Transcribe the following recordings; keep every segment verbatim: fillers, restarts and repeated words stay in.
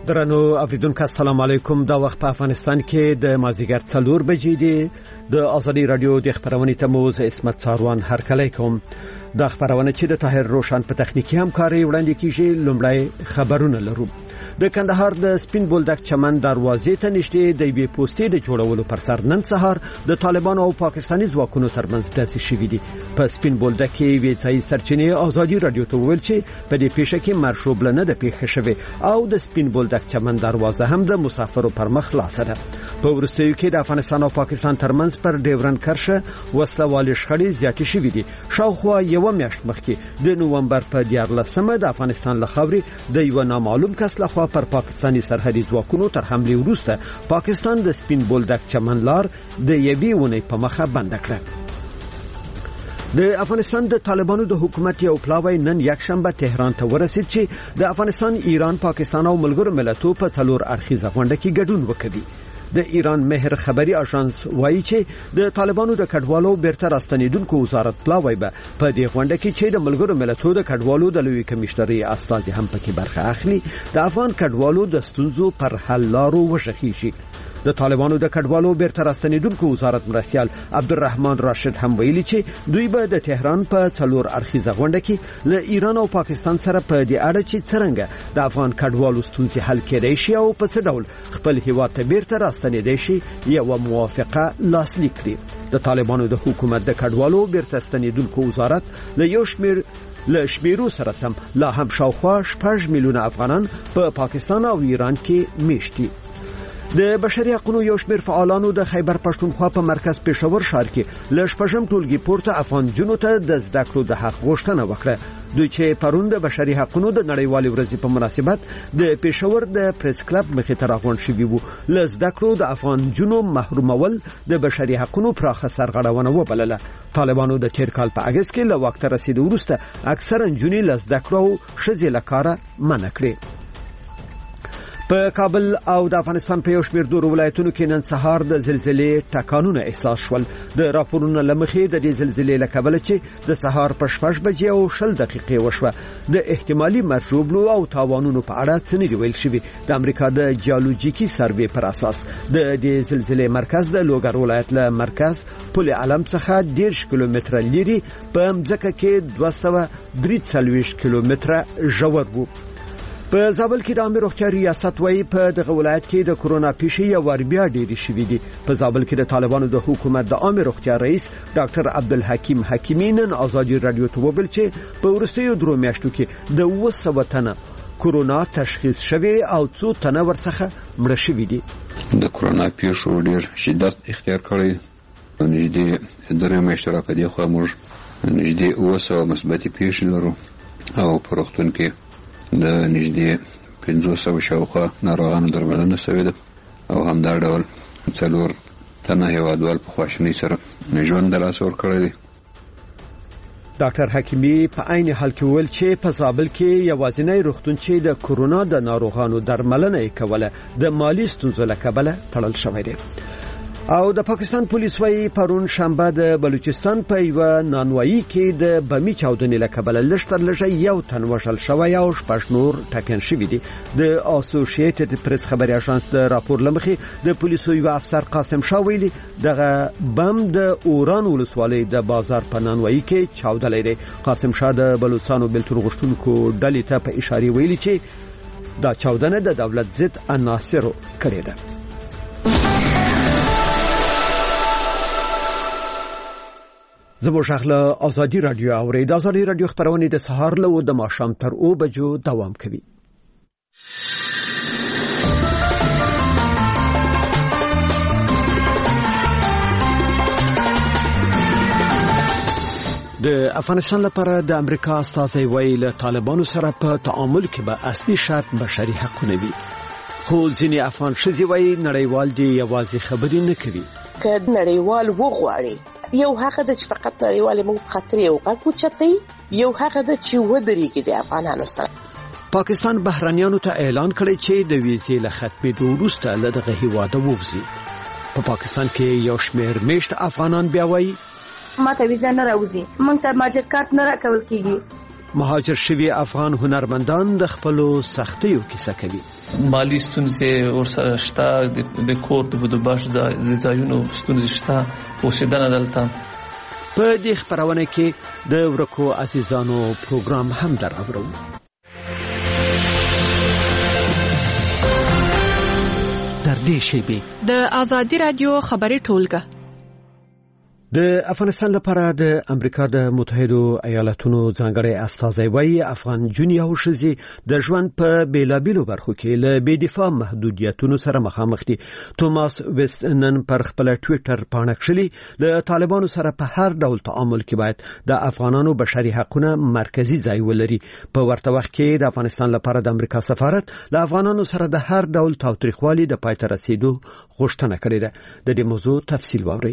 درنو اوریدونکو السلام علیکم. دا وخت په افغانستان کې د مازیګر څلور بجې دی. د ازادي رادیو د خبرونې تموز اسمت ساروان هرکلی کوم. د خبرونه چې د طاهر روشن په تخنیکی همکاري وړاندې کیږي. لومړی خبرونه لرو. د کندهار د سپین بولدک چمن دروازې ته نږدې د یوې پوسټې د جوړولو پر سر نن سهار د طالبانو او پاکستاني ځواکونو ترمنځ ډزې شوې دي. په سپین بولدک کې وی ځای سرچینې ازادي رادیو ته ویل چې په دې پیښه کې مرشوبلنه د پیښه شوه او د سپین بولدک چمن دروازه هم د مسافرو پر مخ خلاصه ده. په ورستیو کې د افغانستان او پاکستان ترمنځ پر ډیورن کرښه وسلوالې شخړې زیاتې شوې دي. شاوخوا یو میاشت مخکې د نوومبر په دیارلسمه د افغانستان له خاورې د یو نامعلوم کس لخوا پر پاکستاني سرحدي ځواکونو تر حمله وروسته پاکستان د سپین بولدک چمن لار د یوې ونې په مخه بند کړه. د افغانستان د طالبانو د حکومت یو پلاوی نن یک شنبه تهران ته ورسید چې د افغانستان، ایران، پاکستان او ملګرو ملتونو په څلور اړخیزه غونډه کې ګډون وکړي. د ایران مهر خبري اژانس وایي چې د طالبانو د کډوالو بیرته راستنیدونکو وزارت پلاوی به په دې غونډه کې چې د ملګرو ملتونو د کډوالو د لوی کمشنري استازي هم پکې برخه اخلي د افغان کډوالو د ستونزو پر حل لارو وشخي شي. د طالبانو د کډوالو بیرته راستنیدونکو وزارت مرستیال عبدالرحمن راشد هم ویلي چې دوی به د تهران په څلور اړخیزه غونډه کې له ایران او پاکستان سره په دې اړه چې څنګه د افغان کډوالو ستونزې حل کړي شي او په څه ډول خپل هیواد ته بیرته راستنیدي شي یو موافقه لاسلیک کړي. د طالبانو د حکومت د کډوالو بیرته راستنیدونکو وزارت له یو شمیر له شمیرو سره سم لا هم شاوخوا شپږ میلیونه افغانان په پا پاکستان او ایران کې میشتي. د بشري حقوقو یو شمېر فعالانو د خیبر پښتونخوا په مرکز پېښور ښار کې ل شپږم ټولګي پورته افغان جنو ته د زده کړو د حق غوښتنه وکړه. دوی چې پرون د بشري حقوقو د نړیوالې ورځې په مناسبت د پېښور د پریس کلب مخې ته راغونډ شوي وو. ل زده کړو د افغان جنو محرومول د بشري حقوقو پراخه سرغړونه وبلله. طالبانو د تیر کال په اگست کې له واک ته رسیدو وروسته اکثره نجونې ل زده کړو ښځې له کاره منع کړې. په کابل او د افغانستان په یو شمېر دور ولایتونو کې نن سهار د زلزلې ټکانونه احساس شول. د راپورونو لمخې د دې زلزلې له کبله چې د سهار په شپږ بجې او شل دقیقې وشوه د احتمالي مرجوبلو او تاوانونو په اړه څه نه دی ویل شوي. د امریکا د جیولوژیکي سروې پر اساس د دې زلزلې مرکز د لوګر ولایت له مرکز پل علم څخه دېرش کیلومتره لري په مځکه کې دوه سوه درې څلوېښت کیلومتره ژور وو. په زابل کې د عامه روغتیا ریاست وایي په دغه ولایت کې د کرونا پیښې یو ور بیا ډېرې شوې دي. په زابل کې د طالبانو د حکومت د عامه روغتیا رئیس ډاکټر عبدالحکیم حکیمی نن ازادي رادیو ته وویل چې په وروستیو درو میاشتو کې د اوه سوه تنه کرونا تشخیص شوی او څو تنه ورڅخه مړه شوي دي. د کرونا پیښو ډېر شدت اختیار کړی. نږدې درې میاشتې را په دې خوا موږ نږدې اوه سوه مثبتې پیښې لرو او په روغتون کې د نږدې پنځه سوه شاوخوا ناروغانو درملنه شوې ده او همدا ډول څلور تنه هیوادوال په خواشینۍ سره ژوند د لاسه ورکړی دی. ډاکټر حکیمی په عین حال کې ویل چې په زابل کې یوازینی روغتون چې د کرونا د ناروغانو درملنه یې کوله د مالی ستونزو له کبله تړل شوی دی. او د پاکستان پولیس وايي پرون شنبه د بلوچستان په یو نانوایی کې د بمی چاودنې له کبله لږتر لږه یو تن وژل شوی او شپږ نور ټپیان شوي دي. د اسوسییټډ پریس خبري اژانس د راپور لمخې د پولیسو یو افسر قاسم شاه ویلي دغه بم د اوران ولسوالۍ د بازار په نانوایی کې چاودلې دی. قاسم شاه د بلوچستانو بلتون غشتونکو ډلې ته په اشاره ویلي چې دا چاودنه د دولت ضد عناصرو کړې ده. زموږ اخله ازادي رادیو اوري د ازادي رادیو خبرونه د سهار له د ماښام تر او بجو دوام کوي. د افغانستان لپاره د امریکا استازي ویل طالبانو سره په تعامل کې به اصلي شرط بشري حقوق وي. خو ځینې افغان ښځې وایي نړیوال دی یوازې خبرې نه کوي. که نړیوال وغواړي یو هغه د چې فقط نړیوال موږ خطر یو غوښتي چتي یو هغه د چې ودرېږي د افغانانو سره. پاکستان بهرانيانو ته اعلان کړی چې د ویزې له ختمېدو وروسته له دغه هیواده ووځي. په پاکستان کې یو شمېر میشت افغانان بیا وایي ما ته ویزه نه راوځي، موږ ته ماجر کارت نه راکول کیږي. مهاجر شوي افغان هنرمندان د خپلو سختیو کیسه کوي. مالی ستونزې ورسره شته، د کور د بودوباش ځایونو ستونزې شته، اوسېدنه دلته. په دې خبرونه کې د ورکو عزیزانو پروګرام هم درورو. در دې شیبه د آزادی رادیو خبري ټولګه د افغانستان لپاره د امریکا د متحده ایالاتونو ځانګړي استازی وایي افغان جونیا او شزي د ژوند په بیلابیلو برخو کې له بې دفاع محدودیتونو سره مخامخ دي. توماس ویست نن پر خپل ټوئیټر باندې کړلی له طالبانو سره په هر ډول تعامل کې باید د افغانانو بشري حقوقونه مرکزی ځای ولري. په ورته وخت کې د افغانستان لپاره د امریکا سفارت له افغانانو سره د هر ډول تاوتریخوالي د پای ته رسیدو غوښتنه کړې ده. د دې موضوع تفصیل واورئ.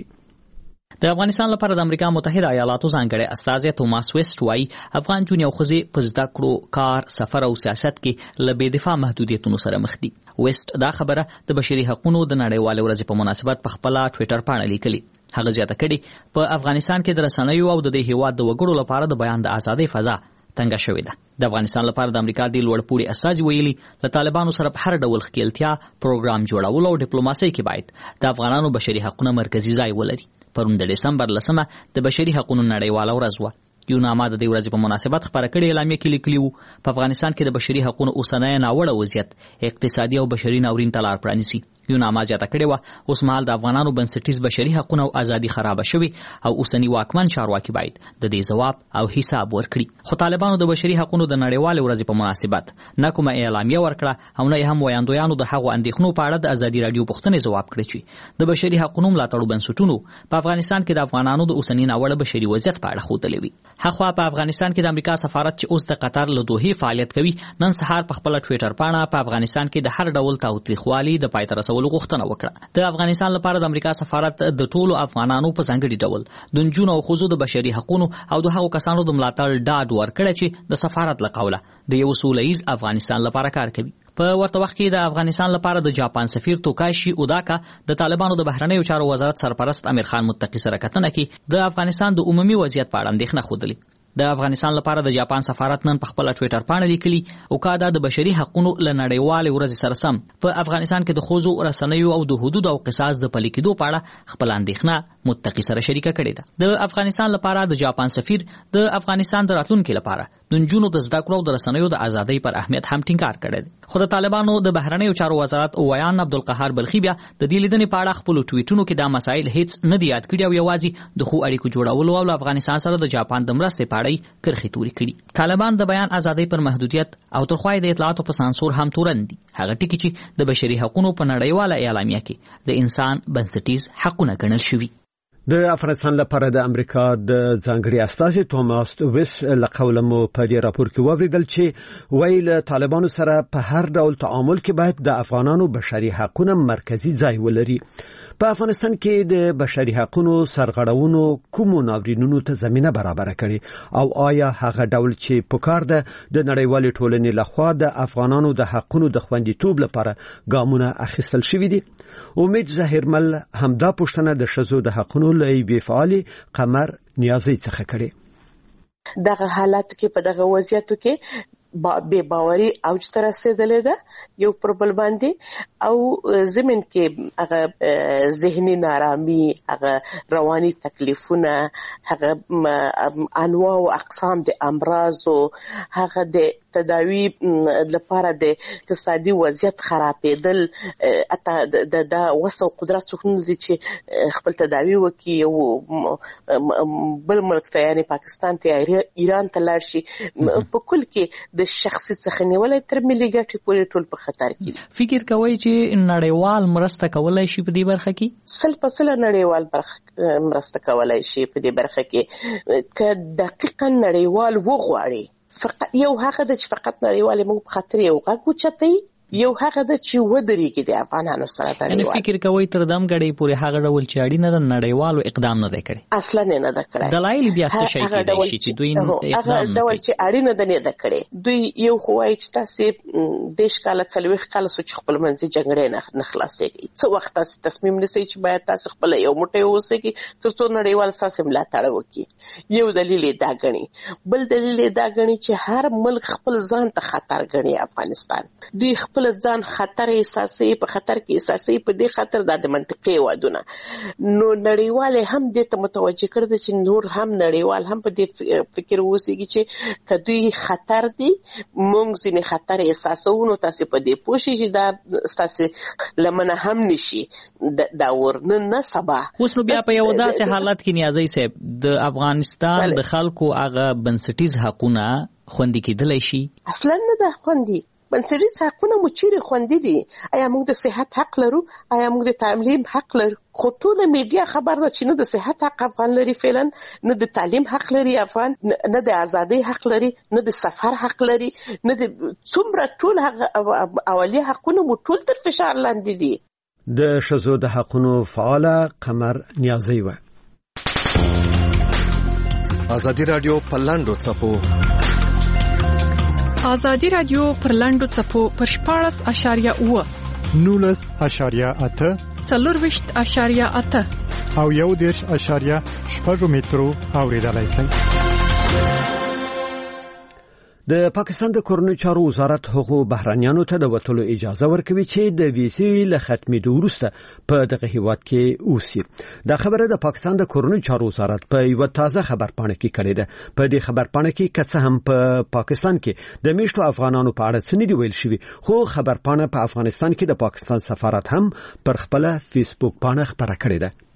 د افغانستان لپاره د امریکا متحده ایالاتو ځانګړي استازی توماس ویست وايي افغان جونیا خوځي په زده کړو، کار، سفر او سیاست کې له بې دفاع محدودیتونو سره مخ دي. ویست دا خبره د بشري حقوقو د نړیوال ورځې په مناسبت په خپل ټوئیټر باندې لیکلي. هغه زیاته کړي په افغانستان کې د رسنیو او د دې هیواد د وګړو لپاره د بیان د ازادۍ فضا تنګه شوې ده. د افغانستان لپاره د امریکا د لوړپوړي استازي ویلي له طالبانو سره په هر ډول ښکېلتیا پروګرام جوړول او ډیپلوماسي کې باید د افغانانو بشري حقوقونه مرکزی ځای ولري. پرون د دسمبر لسمه د بشري حقوقو نړیواله ورځ وه. یوناما د دې ورځې په مناسبت خبره کړې اعلامیه کې لیکلي وو په افغانستان کې د بشري حقوقو اوسنۍ ناوړه وضعیت اقتصادي او بشري ناورین ته لار پرانیسي. یوناما زیاته کړې وه اوس مهال د افغانانو بنسټیز بشري حقوقونه او ازادي خراب شوي او اوسنی واکمن چارواکي باید د دې ځواب او حساب ورکړي. خو طالبانو د بشري حقوقو د نړیوال ورځې په مناسبت نه کومه اعلامیه ورکړه او نه هم ویاندویانو د هغو اندېښنو په اړه د ازادي رادیو پوښتنې ځواب کړی چې د بشري حقوقو ملاتړو بنسټونو په افغانستان کې د افغانانو د اوسنی ناوړه بشري وضعیت په اړه ښودلې وي. هغه په افغانستان کې د امریکا سفارت چې اوس د قطر له دوحې فعالیت کوي نن سهار په خپل ټوئیټر باندې په افغانستان کې د هر ډول تاوتریخوالي د پای ته رسولو غوښتنه وکړه. د افغانستان لپاره د امریکا سفارت د ټولو افغانانو په ځانګړي ډول د نجونو او ښځو د بشري حقوقو او د هغو کسانو د ملاتړ ډاډ ورکړی چې د سفارت له قوله د یو سوله ییز افغانستان لپاره کار کوي. په ورته وخت کې د افغانستان لپاره د جاپان سفیر توکاشي اوداکا د طالبانو د بهرنیو چارو وزارت سرپرست امیر خان متقی سره کتنه کې د افغانستان د عمومي وضعیت په اړه اندېښنه ښودلې. د افغانستان لپاره د جاپان سفارت نن په خپل ټوئیټر باندې لیکلي او کادا د بشري حقوقو له نړیوال ورځ سره سم په افغانستان کې د خوځو رسنیو او د حدود او قصاص د پلي کېدو په اړه خپل اندېښنه متقی سره شریکه کړې ده. د افغانستان لپاره د جاپان سفیر د افغانستان د راتلونکو لپاره د نجونو د زده کړو او د رسنیو د ازادۍ پر اهمیت هم ټینګار کړی دی. خو د طالبانو د بهرنیو چارو وزارت ویان عبدالقهار بلخي بیا د دې لیدنې په اړه خپل ټویټونو کې دا مسایل هیڅ نه دی یاد کړي او یوازې د خو اړیکو جوړولو او افغانستان سره د جاپان د مرستې په اړه کرښې تورې کړي. طالبان د بیان ازادۍ پر محدودیت او ترخوای د اطلاعاتو په سانسور هم تورن دي. هغه ټکي چې د بشري حقوقو په نړیواله اعلامیه کې د انسان بنسټیز حقونه ګڼل شوي. د افغانستان لپاره د امریکا د ځانګړي استازي توماس ویست له قوله مو په دې راپور کې وویل چې ویل طالبانو سره په هر ډول تعامل کې باید د افغانانو بشري حقوقونه مرکزی ځای ولري. په افغانستان کې د بشري حقوقو سرغړونو کومو ناورینونو ته زمينه برابر کړي او آیا هغه ډول چې پکار ده د نړیوال ټولنې لخوا د افغانانو د حقوقو د خوندیتوب لپاره ګامونه اخیستل شوي دي؟ امید ظاهرمل همدا پوښتنه د شذو د حقوقو لای بي فعال قمر نیازي څخه کړي. دغه حالت کې په دغه وضعیتو کې با بے باوري اوج ته رسیدلې ده یو پر بل باندې او زمين کې هغه ذهني نارامي، هغه رواني تکلیفونه، هغه انواع او اقسام د امراض او هغه د تداوی لپاره د اقتصادي وضعیت خرابېدل اته د د وسو قدرت څخه نه چې خپل تداوی وکي او بل ملک ته یعنی پاکستان ته ایران ته لاړ شي په کل کې د شخصي څخه نیولې تر ملي ګټې پورې ټول په خطر کې دي. فکر کوي چې نړیوال مرسته کولای شي په دې برخه کې سل په سل نړیوال برخه مرسته کولای شي په دې برخه کې ک دقیقاً نړیوال وغواړي. فقط یو هغه د فقط نړیوال موږ په خاطر یو غوښتي یو هغه د چې ودرېږي د افغانانو سره د یعنی فکر کوي تر دم غړي پورې هغه ډول چې اړینه د نړیوالو اقدام نه دی کړی اصلا نه ده کړی دلایل بیا څه شي کېدای چې دوی هغه ډول چې اړینه ده نه ده کړی دوی یو خوای چې تاسو دیش کاله څلويخ کاله سوچ خپل منځي جګړې نه نخلاصيږي څو وخت تاسو تصمیم نیسئ چې باید تاسو خپل یو موټی اوسئ ترڅو نړیوال ساسم لا تړو وکړي یو دلیل دا غني بل دلیل دا غني چې هر ملک خپل ځان ته خطر غني افغانستان دوی خپل ځان خطر احساسي په خطر کې احساسي په دې خاطر د منطقي ودونه نو نړیوال هم دې ته متوجه کړ چې نور هم نړیوال هم په دې فکر ووسیږي چې کدوې خطر دي مونږ ځینې خطر احساسونو تاسو په دې پوښي چې دا تاسو لمنه هم نشي دا ورنه نه سبا اوس نو بیا په یو داسې حالت کې نیازي صاحب د افغانستان د خلکو هغه بنسټیز حقونه خوندي کېدلی شي اصلا نه ده خوندي بنسټیز حقونه مو چیرې خوندي دي آیا موږ د صحت حق لرو آیا موږ د تعلیم حق لرو خو ټول میډیا خبر ده چې نه د صحت حق افغان لري فعلا نه د تعلیم حق لري افغان نه د ازادي حق لري نه د سفر حق لري نه د څومره ټول حق اولیه حقونه مو ټول تر فشار لاندې دي د شذو د حقونو فعاله قمر نیازی و ازادي رادیو پلاندو چپو ازادي رادیو پر لاندو چپو پر شپاړس اشاریه اوه نولس اشاریه اته څلورویشت اشاریه اته او یو دېرش اشاریه شپږ مترو اوریدلای شئ. د پاکستان د کورنیو چارو وزارت هغو بهرانيانو ته د وټلو اجازه ورکوي چې د ویزې له ختمېدو وروسته په دغه هیواد کې اوسي. دا خبره د پاکستان د کورنیو چارو وزارت په یو تازه خبرپاڼه کې کړې ده. په دې خبرپاڼه کې کڅه هم په پاکستان کې د میشتو افغانانو په اړه څه نه دی ویل شوی خو خبرپاڼه په افغانستان کې د پاکستان سفارت هم پر خپل فیسبوک پاڼه خبره کړې ده.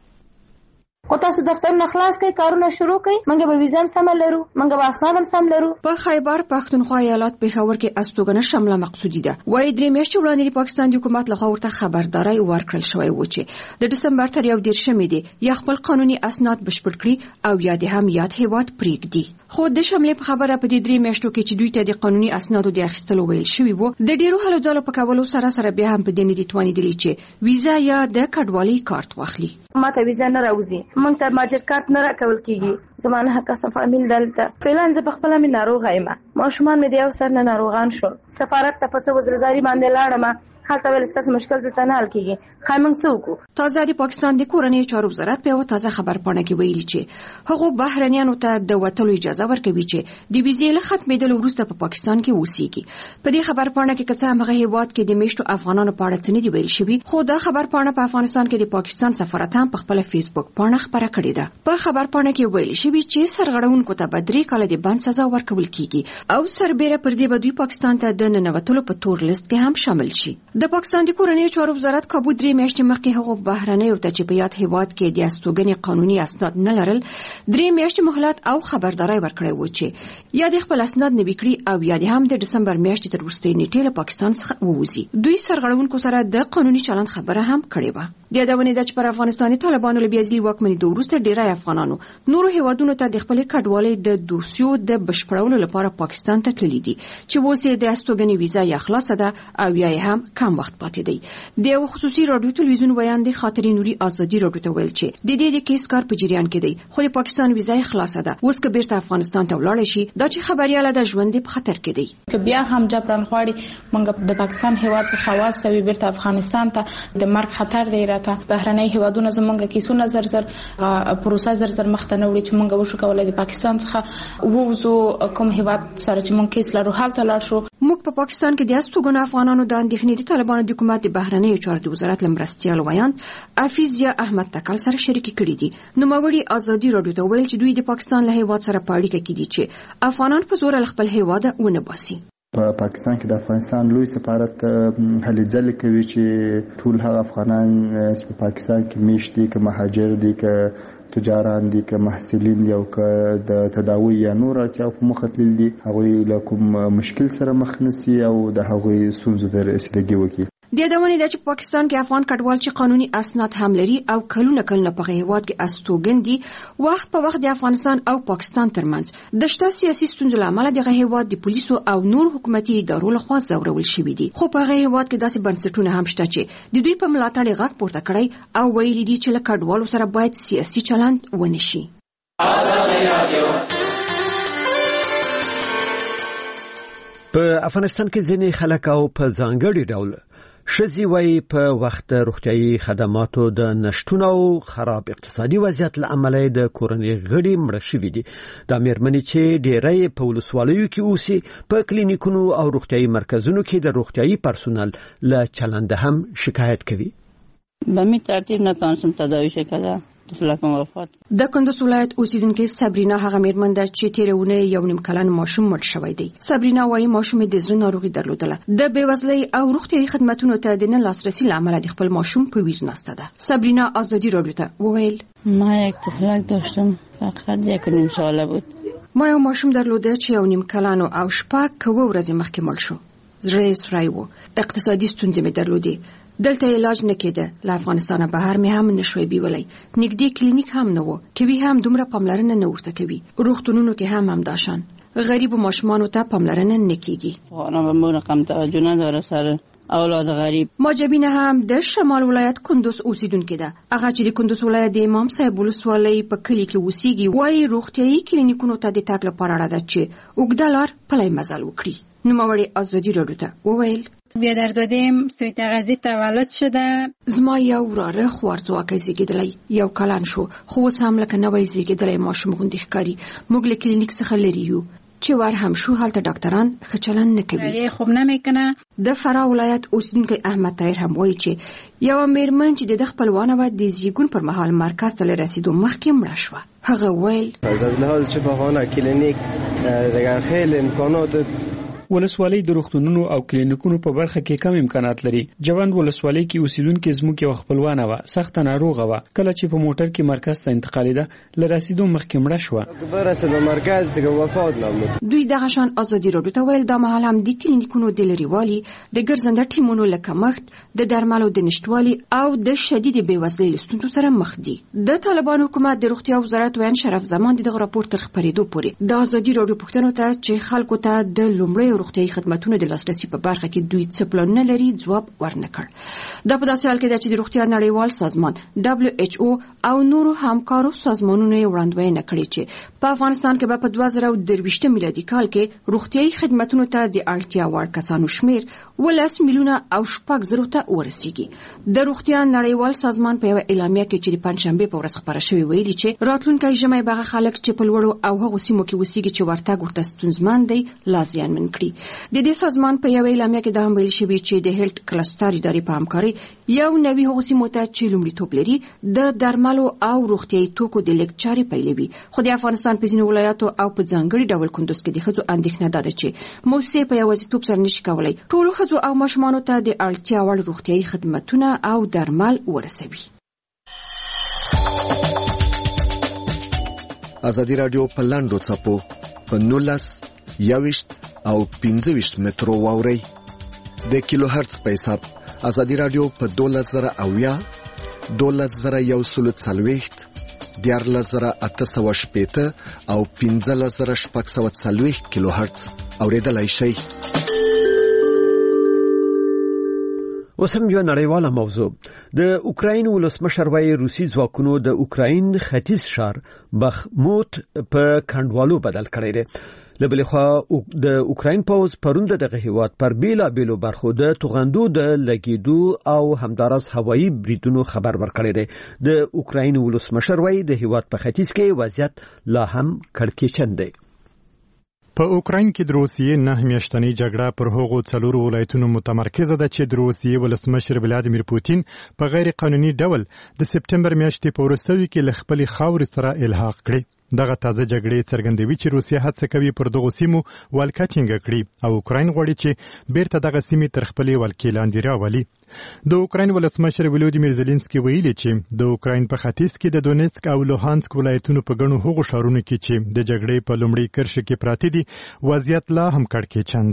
خو تاسو دفتر نه خلاص کړئ کارونه شروع کړئ منګه به ویزا سم لرو منګه به اسناد هم سم لرو. په خیبر پښتونخوا ایالت پېښور کې استوګنه شامله مقصودی ده. وایي درې میاشتې وړاندې پاکستان د حکومت لخوا ورته خبرداري ورکړل شوې و چې د دسمبر تر یو دیرشمې دی یا خپل قانوني اسناد بشپړ کړي او یا د هم یاد هیواد پریږدي. خو د شاملې په خبره په دې درې میاشتو کې چې دوی ته د قانوني اسنادو د اخیستلو ویل شوی وو د ډیرو هلو ځلو په کولو سره سره بیا هم په دې نه دي توانیدلی چې ویزا یا د کډوالۍ کارت واخلي. ماته ویزا نه راوځي مونږ ته ماجر کارت نه راکول کیږي زمانه حق فامیل دلته فعلان زه په خپل مې ناروغه یم ماشومان مې د یو سر نه ناروغان شو سفارت ته په وزیرزاري باندې لاړم حالته ول ستاسو مشکل دلته نه حل کیږي خامنګ څوک تازه د پاکستان د کورنیو چارو وزارت په تازه خبرپاڼه کې ویلي چې هغه بهرنیانو ته د وټلو اجازه ورکوي چې د ویزې له ختمېدلو وروسته په پاکستان کې اوسېږي. په دې خبرپاڼه کې کڅه هغه هیواد کې د میشتو افغانانو په اړه څه نه دی ویل شوی خو دا خبرپاڼه په افغانستان کې د پاکستان سفارت هم په خپل فیسبوک پاڼه خبره کړې ده. په خبرپاڼه کې ویل شوی چې سرغړونکو ته بدري کال د بند سزا ورکول کیږي او سربېره پر دې بدوی پاکستان ته د ننوتلو په تور لیست کې هم شامل شي. د پاکستان د کورنیو چارو وزارت کابو درې میاشتې مخکې هغه بهرنیو ته چې په یاد هیواد کې د استوګنې قانوني اسناد نه لرل درې میاشتې مهلت او خبرداري ورکړی و چې یا د خپل اسناد نه وکړي او یا د هم د دسمبر میاشتې تر وروستۍ نیټې له پاکستان څخه ووځي. دوی سرغړونکو سره د قانوني چلند خبره هم کړې و. د یادونې ده چې پر افغانستاني طالبانو له بیازلي واکمنۍ وروسته ډیری افغانانو نورو هیوادونو ته د خپل کډوالۍ د دوسیو د بشپړولو لپاره پاکستان ته تللي دي چې اوس یې د استوګنې ویزا یا خلاصه ده او یا هم کم وخت پاتې دی. د یو خصوصي رادیو تلویزیون ویاندې خاطرې نوري ازادي رادیو ته ویل چې د دې د کیس کار په جریان کې دی خو د پاکستان ویزا خلاصه ده اوس که بیرته افغانستان ته ولاړ شي دا چې خبرياله د ژوند په خطر کې دی. که بیا هم جبران غواړي موږ د پاکستان هیواد څخه واستوي بیرته افغانستان ته د مرګ خطر دی راته بهرنۍ هیوادونه زمونږ کیسونه زر زر پروسه زر زر مخته نه وړي چې موږ وشو کولای د پاکستان څخه ووزو کوم هیواد سره چې موږ کیس لرو حالت لاړ شو. موږ په پاکستان کې د استوګنو افغانانو د اندېښنې د طالبانو د حکومت د بهرنیو چارو د وزارت لمرستيال ویاند افیزیا احمد تکل سره شریک کړي دي. نوموړي ازادي رادیو ته ویل چې دوی د پاکستان له هیواد سره په اړیکه کې دي چې افغانان په زور خپل هیواد ونه باسي. په پاکستان کې د افغانستان لوی سفارت هلې ځلې کوي چې ټول هغه افغانان چې په پاکستان کې میشت دي که مهاجر دي که تجاران دي که محصلین دي او که د تداوی یا نور اړتیاو په مخه تللي دي هغوی له کوم مشکل سره مخ نشي او د هغوی ستونزو ته رسیدګي وکړي. د یادونې ده چې پاکستان کې افغان کډوال چې قانوني اسناد هم لري او کلونه کلونه په هیواد کې استوګن دي وخت په وخت د افغانستان او پاکستان ترمنځ د شته سیاسي ستونزو لامل د هیواد د پولیسو او نور حکومتي ادارو لخوا ځورول شوي دي. خو په هیواد کې داسې بنسټونه هم شته چې د دوی په ملاتړ غږ پورته کړی او ویلي دي چې له کډوالو سره باید سیاسي چلند ونشي. په افغانستان کې ځینې خلک او په ځانګړي ډول شذي وای په وخت روغتيایي خدماتو د نشټون او خراب اقتصادي وضعیت لامل د کورنۍ غړي مړ شوي دي. د میرمنې چې ډېری په ولسوالیو کې اوسي په کلینیکونو او روغتيایي مرکزونو کې د روغتيایي پرسونل له چلند هم شکایت کوي. به می ترتیب نتونستم تداوی شکل د کندوز ولایت اوسیدونکو صبرینا هغه میرمن ده چې تیرونه یو نیم کلن ماشوم مړ شوی دی. صبرینا وايي ماشوم د زړه ناروغي درلودله. د بیوزلۍ او روغتيایي خدماتو ته د نه لاسرسي لامل د خپل ماشوم په ویر نسته ده. صبرینا ازادي رادیو ته وویل ما یک طفلک داشتم فقط یک نیم ساله بود. ما یو ماشوم درلوده چې یو نیم کلن او شپږ کوه ورځې مخکې مړ شو. زړه یې سورای و. اقتصادي ستونزې مې درلودې. دلته علاج نکېده. له افغانستانه بهر مې هم نشوي بیولای. نږدې کلینیک هم نه و. کوي هم دومره پاملرنه نه ورته کوي. روغتونونو کې هم هم داشان. غریب ماشومان ته پاملرنه نکېږي. خانه به مون رقم توجه نداره سر اولاد غریب. ماجبینه هم د شمال ولایت کندوز اوسیدونکو ده. هغه چې د کندوز ولایت د امام صاحب ولسوالۍ په کلی کې اوسېږي وايي روغتيایي کلینیکونو ته د تګ لپاره اړه ده چې اوږدلار پلی مزل وکړي. نوموړی ازادي رادیو ته وویل بیا درزادیم سوی تغذی تولد شده. زما یو وراره خوارځواکی زیږیدلی یو کلن شو خو اوس هم لکه نوی زیږیدلی ماشوم غوندې ښکاري. موږ له کلینیک څخه لرې یو چې ور هم شو هلته ډاکټران ښه چلند نه کوي. خوب نمیکنه. د فراه ولایت اوسیدونکی احمد طاهر هم وایي چې یو میرمن چې د خپلوانه و د زیږون پر مهال مرکز ته رسیدو مخکې مړه شوه. هغه ویل از لحاظ شفاخانه کلینیک دیگه خیلی امکانات ولسوالۍ د روغتونونو او کلینیکونو په برخه کې کم امکانات لري. جوان ولسوالۍ کې اوسیدونکو زموږ یو خپلوانه و سخت ناروغه و. کله چې په موټر کې مرکز ته انتقالیده لرسیدو مخکې مړه شوه. برسه به مرکز دیگه وفات نمود. دوی دغه شان ازادي رادیو ته ویل دا مهال هم د کلینیکونو د لريوالي د ګرځنده ټیمونو له کمښت د درملو د نشټوالي او د شدید بیوزلۍ ستونزو سره مخ دي. د طالبان حکومت د روغتیا وزارت وین شرف زمان دغه راپور تر خبرېدو پورې د ازادي رادیو پوښتنو ته چې خلکو ته د لومړی روغتيایي خدماتو د لاسرسي په برخه کې دوی څه پلان لري ځواب ورنکړ. دا په داسې حال کې چې د روغتیا نړیوال سازمان دبليو ایچ او او نورو همکارو سازمانونو وړاندوینه کړې چې په افغانستان کې په دوه زره درویشت میلادي کال کې روغتيایي خدماتو ته د اړتیا وړ کسانو شمیر ولس میلیونه او شپږ زره ته ورسیږي. د روغتیا نړیوال سازمان په یو اعلامیه کې چې د پنځشنبه په ورځ خبره شوې ویلي چې راتلونکي ژمي به خلک چې په لوړو او هغو سیمو کې اوسېږي چې ورتګ ورته ستونزمن دی لازمن کړي. د دې سازمان په یو اعلامیه کې دا هم ویل شوی چې د هیلت کلستر ادارې په همکاري یو نوي هغو سیمو ته چې لومړیتوب لري د درملو او روغتيایي توکو د لیکچاري پیلوي. خو د افغانستان په ځینو ولایاتو او په ځانګړي ډول کندوز کې د ښځو اندېښنه ده چې موسسې په یوازیتوب سره نشي کولای ټولو ښځو او ماشومانو ته د اړتیا وړ روغتيایي خدماتونه او درمل ورسوي. ازادي رادیو په لاندو څپو په نولس یوشت او پنځه ویشت مترو واوري د کیلو هرتز په حساب. ازادي رادیو په دولس زره اویا دولس زره یو سل څلوېښت دیارلس زره اته سوه شپېته او پنځلس زره شپږ سوه څلوېښت کیلو هرتز اوریدلای شئ. اوس هم یو نړیواله موضوع. د اوکراین ولسمشر وايي روسي ځواکونو د اوکراین ختیځ ښار بخموت په کندوالو بدل کړی دی. لبلې خو د اوکراین پوز پروند دغه هیواد پر بیلا بیلو برخو د توغندو د لګیدو او همدارس هوایی بریدونو خبر ورکړی دی. د اوکراین ولسمشر وايي د هیواد په ختیځ کې وضعیت لا هم کړکېچن دی. په اوکراین کې د روسیې نه میاشتنۍ جګړه پر هغو څلورو ولایتونو متمرکزه ده چې د روسیې ولسمشر ولادیمیر پوتین په غیر قانوني ډول د سپټمبر میاشتې په وروستیو کې له خپلې خاورې سره الحاق کړي. دغه تازه جګړې څرګندوي چې روسیه هڅه کوي پر دغو سیمو ولکه ټینګه کړي او اوکراین غواړي چې بیرته دغه سیمې تر خپلې ولکې لاندې راولي. د اوکراین ولسمشر ولودیمیر زيلنسکي ویلي چې د اوکراین په ختیځ کې د دونیتسک او لوهانسک ولایتونو په ګڼو هغو ښارونو کې چې د جګړې په لومړي کرښه کې پراته دي وضعیت لا هم کړکېچن دی.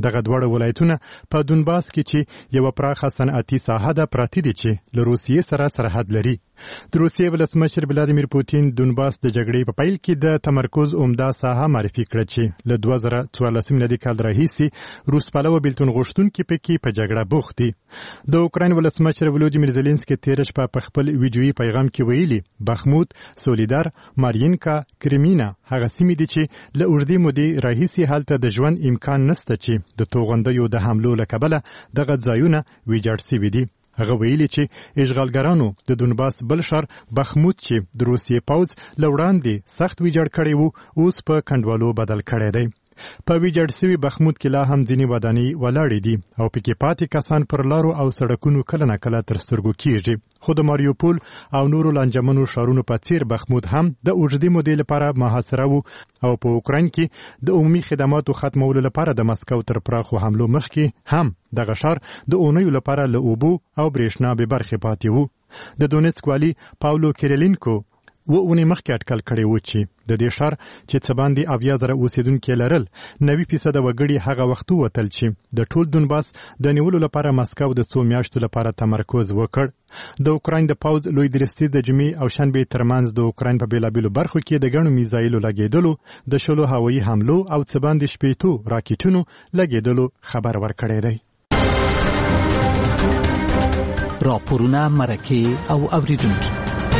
دغه دوړ ولایتونه په دونباس کې چې یو پراخه صنعتي ساحه ده پراتی دي چې له روسیې سره سرحد لري. د روسیې ولسمشر ولادیمیر پوتین دونباس د جګړې په پیل کې د تمرکز عمده ساحه معرفي کړه چې له دوه زره څوارلس میلادي کال راهیسې روس پلوه بیلتون غوښتونکي پکې په جګړه بوخت دي. د اوکراین ولسمشر ولودیمیر زيلنسکي تیر شپه په خپل ویډیويي پیغام کې ویلي بخمود، سولیدار، مارینکا، کریمینا هغه سیمې دي چې له اوږدې مودې راهیسې هلته د ژوند امکان نشته چې د توغندیو د حملو له کبله دغه ځایونه ویجاړ شوي دي. هغه ویلي چې اشغالګرانو د دونباس بل ښار بخمود چې د روسیې پوځ له وړاندې سخت ویجاړ کړی وو اوس په کنډوالو بدل کړی دی. په ویجاړ شوي بخمود کې لا هم ځینې ودانۍ ولاړې دي او پکې پاتې کسان پر لارو او سړکونو کله نه کله تر سترګو کیږي. خو د ماریوپول او نورو لانجمنو ښارونو په څیر بخمود هم د اوږدې مودې لپاره محاصره وو او په اوکراین کې د عمومي خدماتو ختمولو لپاره د مسکو تر پراخو حملو مخکې هم دغه ښار د اونیو لپاره له اوبو او برېښنا بې برخې پاتې وو. د دونیتسک والي پاولو کیریلینکو و اونې مخکې اټکل کړی و چې د دې ښار چې څه باندې اویا زره اوسېدونکي لرل نوي فیصده وګړي هغه وخت ووتل چې د ټول دونباس د نیولو لپاره مسکو د څو میاشتو لپاره تمرکز وکړ. د اوکراین د پوځ لوی درستي د جمعې او شنبې ترمنځ د اوکراین په بېلابېلو برخو کې د ګڼو میزایلو لګېدلو، د شلو هوایي حملو او څه باندې شپېتو راکېټونو لګېدلو خبر ورکړی دی. راپورونه، مرکې او اوریدونکي.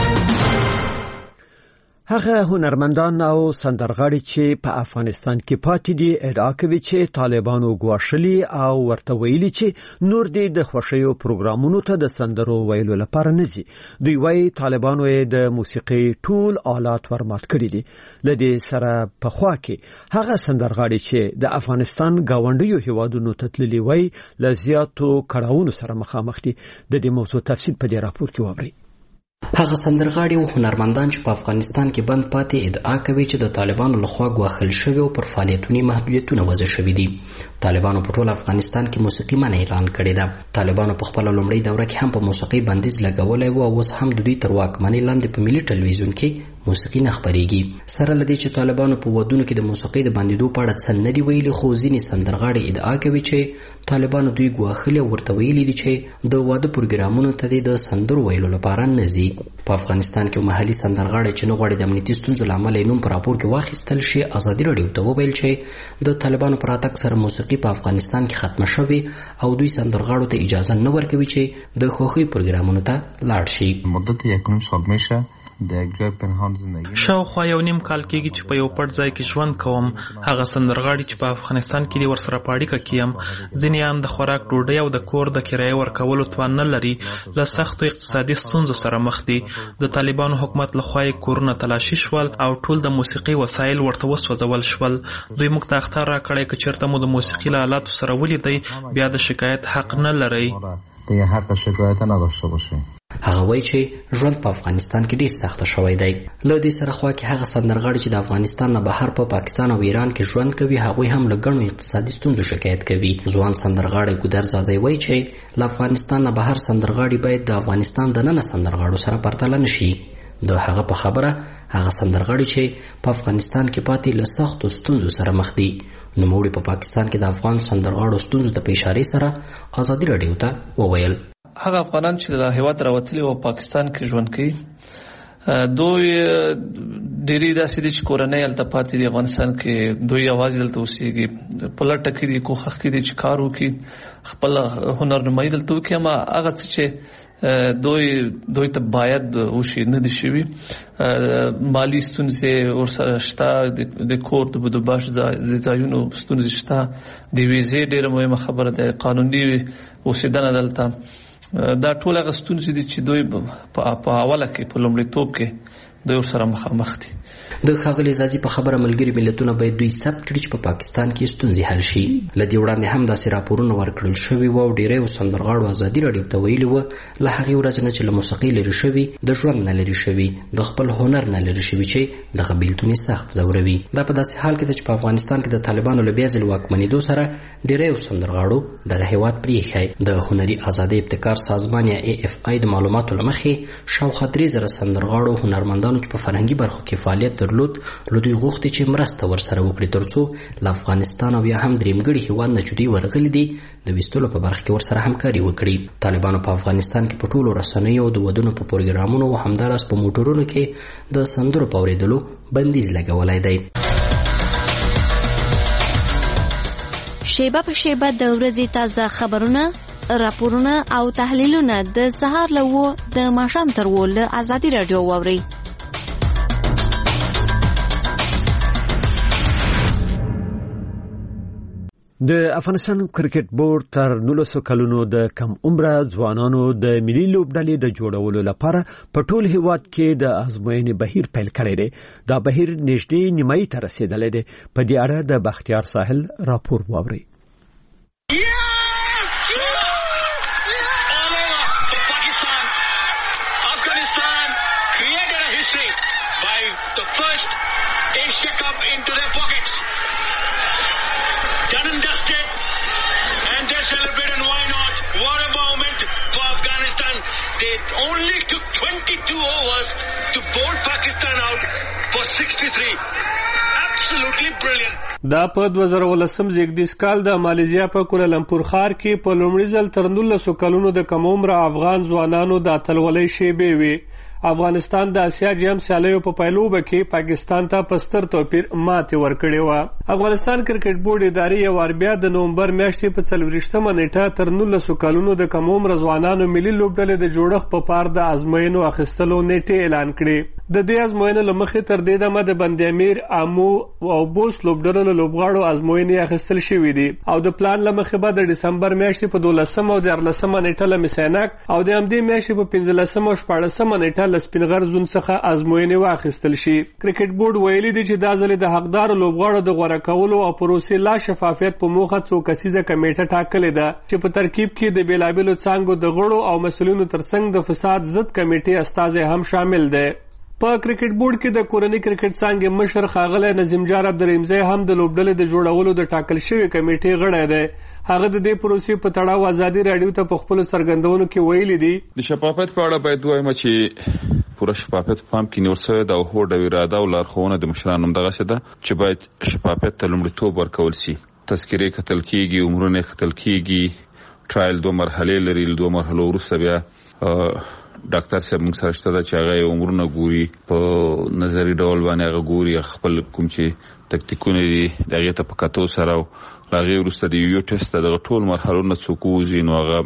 هغه هنرمندان او سندرغاړي چې په افغانستان کې پاتې دي ادعا کوي چې طالبانو ګواښلي او ورته ویلي چې نور دې د خوښیو پروګرامونو ته د سندرو ویلو لپاره نه ځي. دوی وايي طالبانو د موسیقي ټول آلات ورمات کړي دي. لدې سره په خوا کې هغه سندرغاړي چې د افغانستان گاونډیو هیوادونو ته تللي وای ل زیاتو کړهونو سره مخامخ دي. د دې موضوع تفصیل په دې راپور کې وورئ. هغه سندرغاړي او هنرمندان چې په افغانستان کې بند پاتې ادعا کوي چې د طالبانو لخوا ګواښل شوی او پر فعالیتونو محدودیتونه وضع شوي دي. طالبانو په ټول افغانستان کې موسیقي منع اعلان کړې ده. طالبانو په خپل لومړی دوره کې هم په موسیقي بندیز لګولای و او اوس هم د دوی تر واکمنۍ لاندې په ملي ټلویزیون کې موسیقي نه خبرېږي. سره لدې چې طالبانو په ودونو کې د موسیقي د بندیدو په اړه څه نه دي ویلي، خو ځینې سندرغاړي ادعا کوي چې طالبانو دوی ګواښلي او ورته ویلي دي چې د واده پروګرامونو ته د سندرو ویلو لپاره نه ځي. په افغانستان کې محلي سندرغاړي چې نه غواړي د امنیتي ستونزو له امله نوم په راپور کې واخیستل شي ازادي راډیو ته وویل چې د طالبانو پر راتګ سره موسیقي په افغانستان کې ختمه شوې او دوی سندرغاړو ته اجازه نه ورکوي چې د خوښۍ پروګرامونو ته لاړ شي. مدت یک نیم سال میشه در جای پنهان زندگی شاوخوا یو نیم کال کېږي چې په یو پټ ځای کې ژوند کوم. هغه سندرغاړي چې په افغانستان کې دي ورسره په اړیکه کې یم. ځینې ان د خوراک، ډوډۍ او د کور د کرایې ورکولو توان نه لري. له سختو اقتصادي ستونزو سره مخ دي. د طالبانو حکومت لخوا یې کورونه تلاشي شول او ټول د موسیقي وسایل ورته وسوځول شول. دوی موږ ته اخطار راکړی که چېرته مو د موسیقي له آلاتو سره ولیدئ بیا د شکایت حق نه لرئ. دیگه حق شکایت نداشته باشه. هغه وایي چې ژوند په افغانستان کې ډیر سخت شوی دی. له دې سره خوا کې هغه سندرغاړي چې د افغانستان نه بهر په پا پاکستان او ایران کې ژوند کوي هغوی هم له ګڼو اقتصادي ستونزو شکایت کوي. ځوان سندرغاړی ګودر زازی وایي چې له افغانستان نه بهر سندرغاړي باید د افغانستان د ننه سندرغاړو سره پرتله نشي. د هغه په خبره هغه سندرغاړي چې په افغانستان کې پاتې له سختو ستونزو سره مخ دي. نوموړي په پاکستان کې د افغان سندرغاړو ستونزو ته په اشارې سره ازادي راډیو ته وویل هغه افغانان چې د هیواد راوتلي او پاکستان کې ژوند کوي دوی ډېری داسې دي چې کورنۍ هلته پاتې دي افغانستان کې. دوی یوازې دلته اوسېږي، په لټه کې دي، کوښښ کې دي چې کار وکړي، خپل هنر نمایي دلته وکړي. اما هغه څه چې دوی دوی ته باید وشي نه دي شوي. مالی ستونزې ورسره شته، د کور د بودوباش ځایونو ستونزې شته، د ویزې ډېره مهمه خبره ده، قانوني اوسېدنه دلته. دا ټول هغه ستونزې دي چې دوی په اوله کې په لومړیتوب کې دوی ورسره مخامخ دي. د ښاغلي زازي په خبره ملګري ملتونه باید دوی ثبت کړي چې په پاکستان کې ستونزې حل شي. له دې وړاندې هم داسې راپورونه ورکړل شوي وو او ډېری سندرغاړو ازادي راډیو ته ویلي وو له هغې ورځې نه چې له موسیقۍ لرې شوي، د ژوند نه لرې شوي، د خپل هنر نه لرې شوي چې دغه بېلتون یې سخت ځوروي. دا په داسې حال کې ده چې په افغانستان کې د طالبانو له بیا ځلې واکمنېدو سره ډیری سندرغاړو دغه هیواد پریښی. د هنري ازادۍ ابتکار سازمان یا ای اف آی د معلوماتو له مخې شاوخوا درې زره سندرغاړو هنرمندانو چې په فرهنګي برخو کې فعالیت درلود له دوی غوښتي چې مرسته ورسره وکړي ترڅو له افغانستان او یا هم درېمګړي هیواد نه چې دوی ورغلي دي د ویستلو په برخه کې ورسره همکاري وکړي. طالبانو په افغانستان کې په ټولو رسنیو او د ودونو په پروګرامونو او همداراز په موټرونو کې د سندرو په اورېدلو بندیز لګولی دی. شیبه په شیبه د ورځې تازه خبرونه، راپورونه او تحلیلونه د سهار له اوه د ماښام تر اوه له ازادي راډیو واورئ. د افغانستان کرکټ بورډ تر نولسو کلونو د کم عمره ځوانانو د ملي لوبډلې د جوړولو لپاره په ټول هیواد کې د ازموینې بهیر پیل کړی دی. دا بهیر نږدې نیمایي ته رسیدلی دی. په دې اړه د بختیار ساحل راپور واورئ. Only took twenty-two overs to bowl Pakistan out for sixty-three. Absolutely brilliant. دا په دوه زره ولسم زیږدیز کال د مالیزیا په کوالالمپور ښار کې په لومړي ځل تر نولسو کلونو د کم عمره افغان ځوانانو د اتلولۍ شیبې وې. افغانستان د اسیا جام سیالیو په پیلوبه کې پاکستان ته په ستر توپیر ماتې ورکړې وه. افغانستان کرکټ بورډ ادارې یو وار بیا د نومبر میاشتې په څلوېښتمه نیټه تر نولسو کلونو د کم عمره ځوانانو ملي لوبډلې د جوړښت په پار د ازموینو اخیستلو نیټې اعلان کړې. د دې ازموینو له مخې تر دې دمه د بند امیر، امو او بوس لوبډلو له لوبغاړو ازموینې اخیستل شوي دي او د پلان له مخې به د ډسمبر میاشتې په دولسمه او دیارلسمه نیټه له میسینک او د همدې میاشتې په پنځلسمه او شپاړسمه نیټه له سپینغر زون څخه ازموینې واخیستل شي. کرکټ بورډ ویلي دی چې دا ځل د حقدارو لوبغاړو د غوره کولو او پروسې لا شفافیت په موخه څو کسیزه کمیټه ټاکلې ده چې په ترکیب کې د بیلابیلو څانګو د غړو او مسؤلینو ترڅنګ د فساد ضد کمیټې استازی هم شامل دی. په کرکټ بورډ کې د کورنۍ کرکټ څانګې مشر ښاغلی نظیم جان عبدالرحیمزی هم د لوبډلې د جوړولو د ټاکل شوې کمیټې غړی دی. هغه د دې پروسې په تړاو ازادي راډیو ته په خپلو څرګندونو کې ویلي دي. د شفافیت په اړه باید ووایم چې پوره شفافیت په پام کې نیول شوی ده او هوډ او اراده او لارښوونه د مشرانو همدغسې ده چې باید شفافیت ته لومړیتوب ورکول شي. تذکرې کتل کېږي، عمرونه کتل کېږي، ټرایل دوه مرحلې لري. له دوه مرحلو وروسته بیا ډاکټر صاحب موږ سره شته ده چې هغه یې عمرونه ګوري، په نظري ډول باندې هغه ګوري خپل کوم چې تکتیکونه دي د هغې ته په کتو سره او له هغې وروسته د یو ټسټ ته دغه ټول مرحلو نه څوک ووځي نو هغه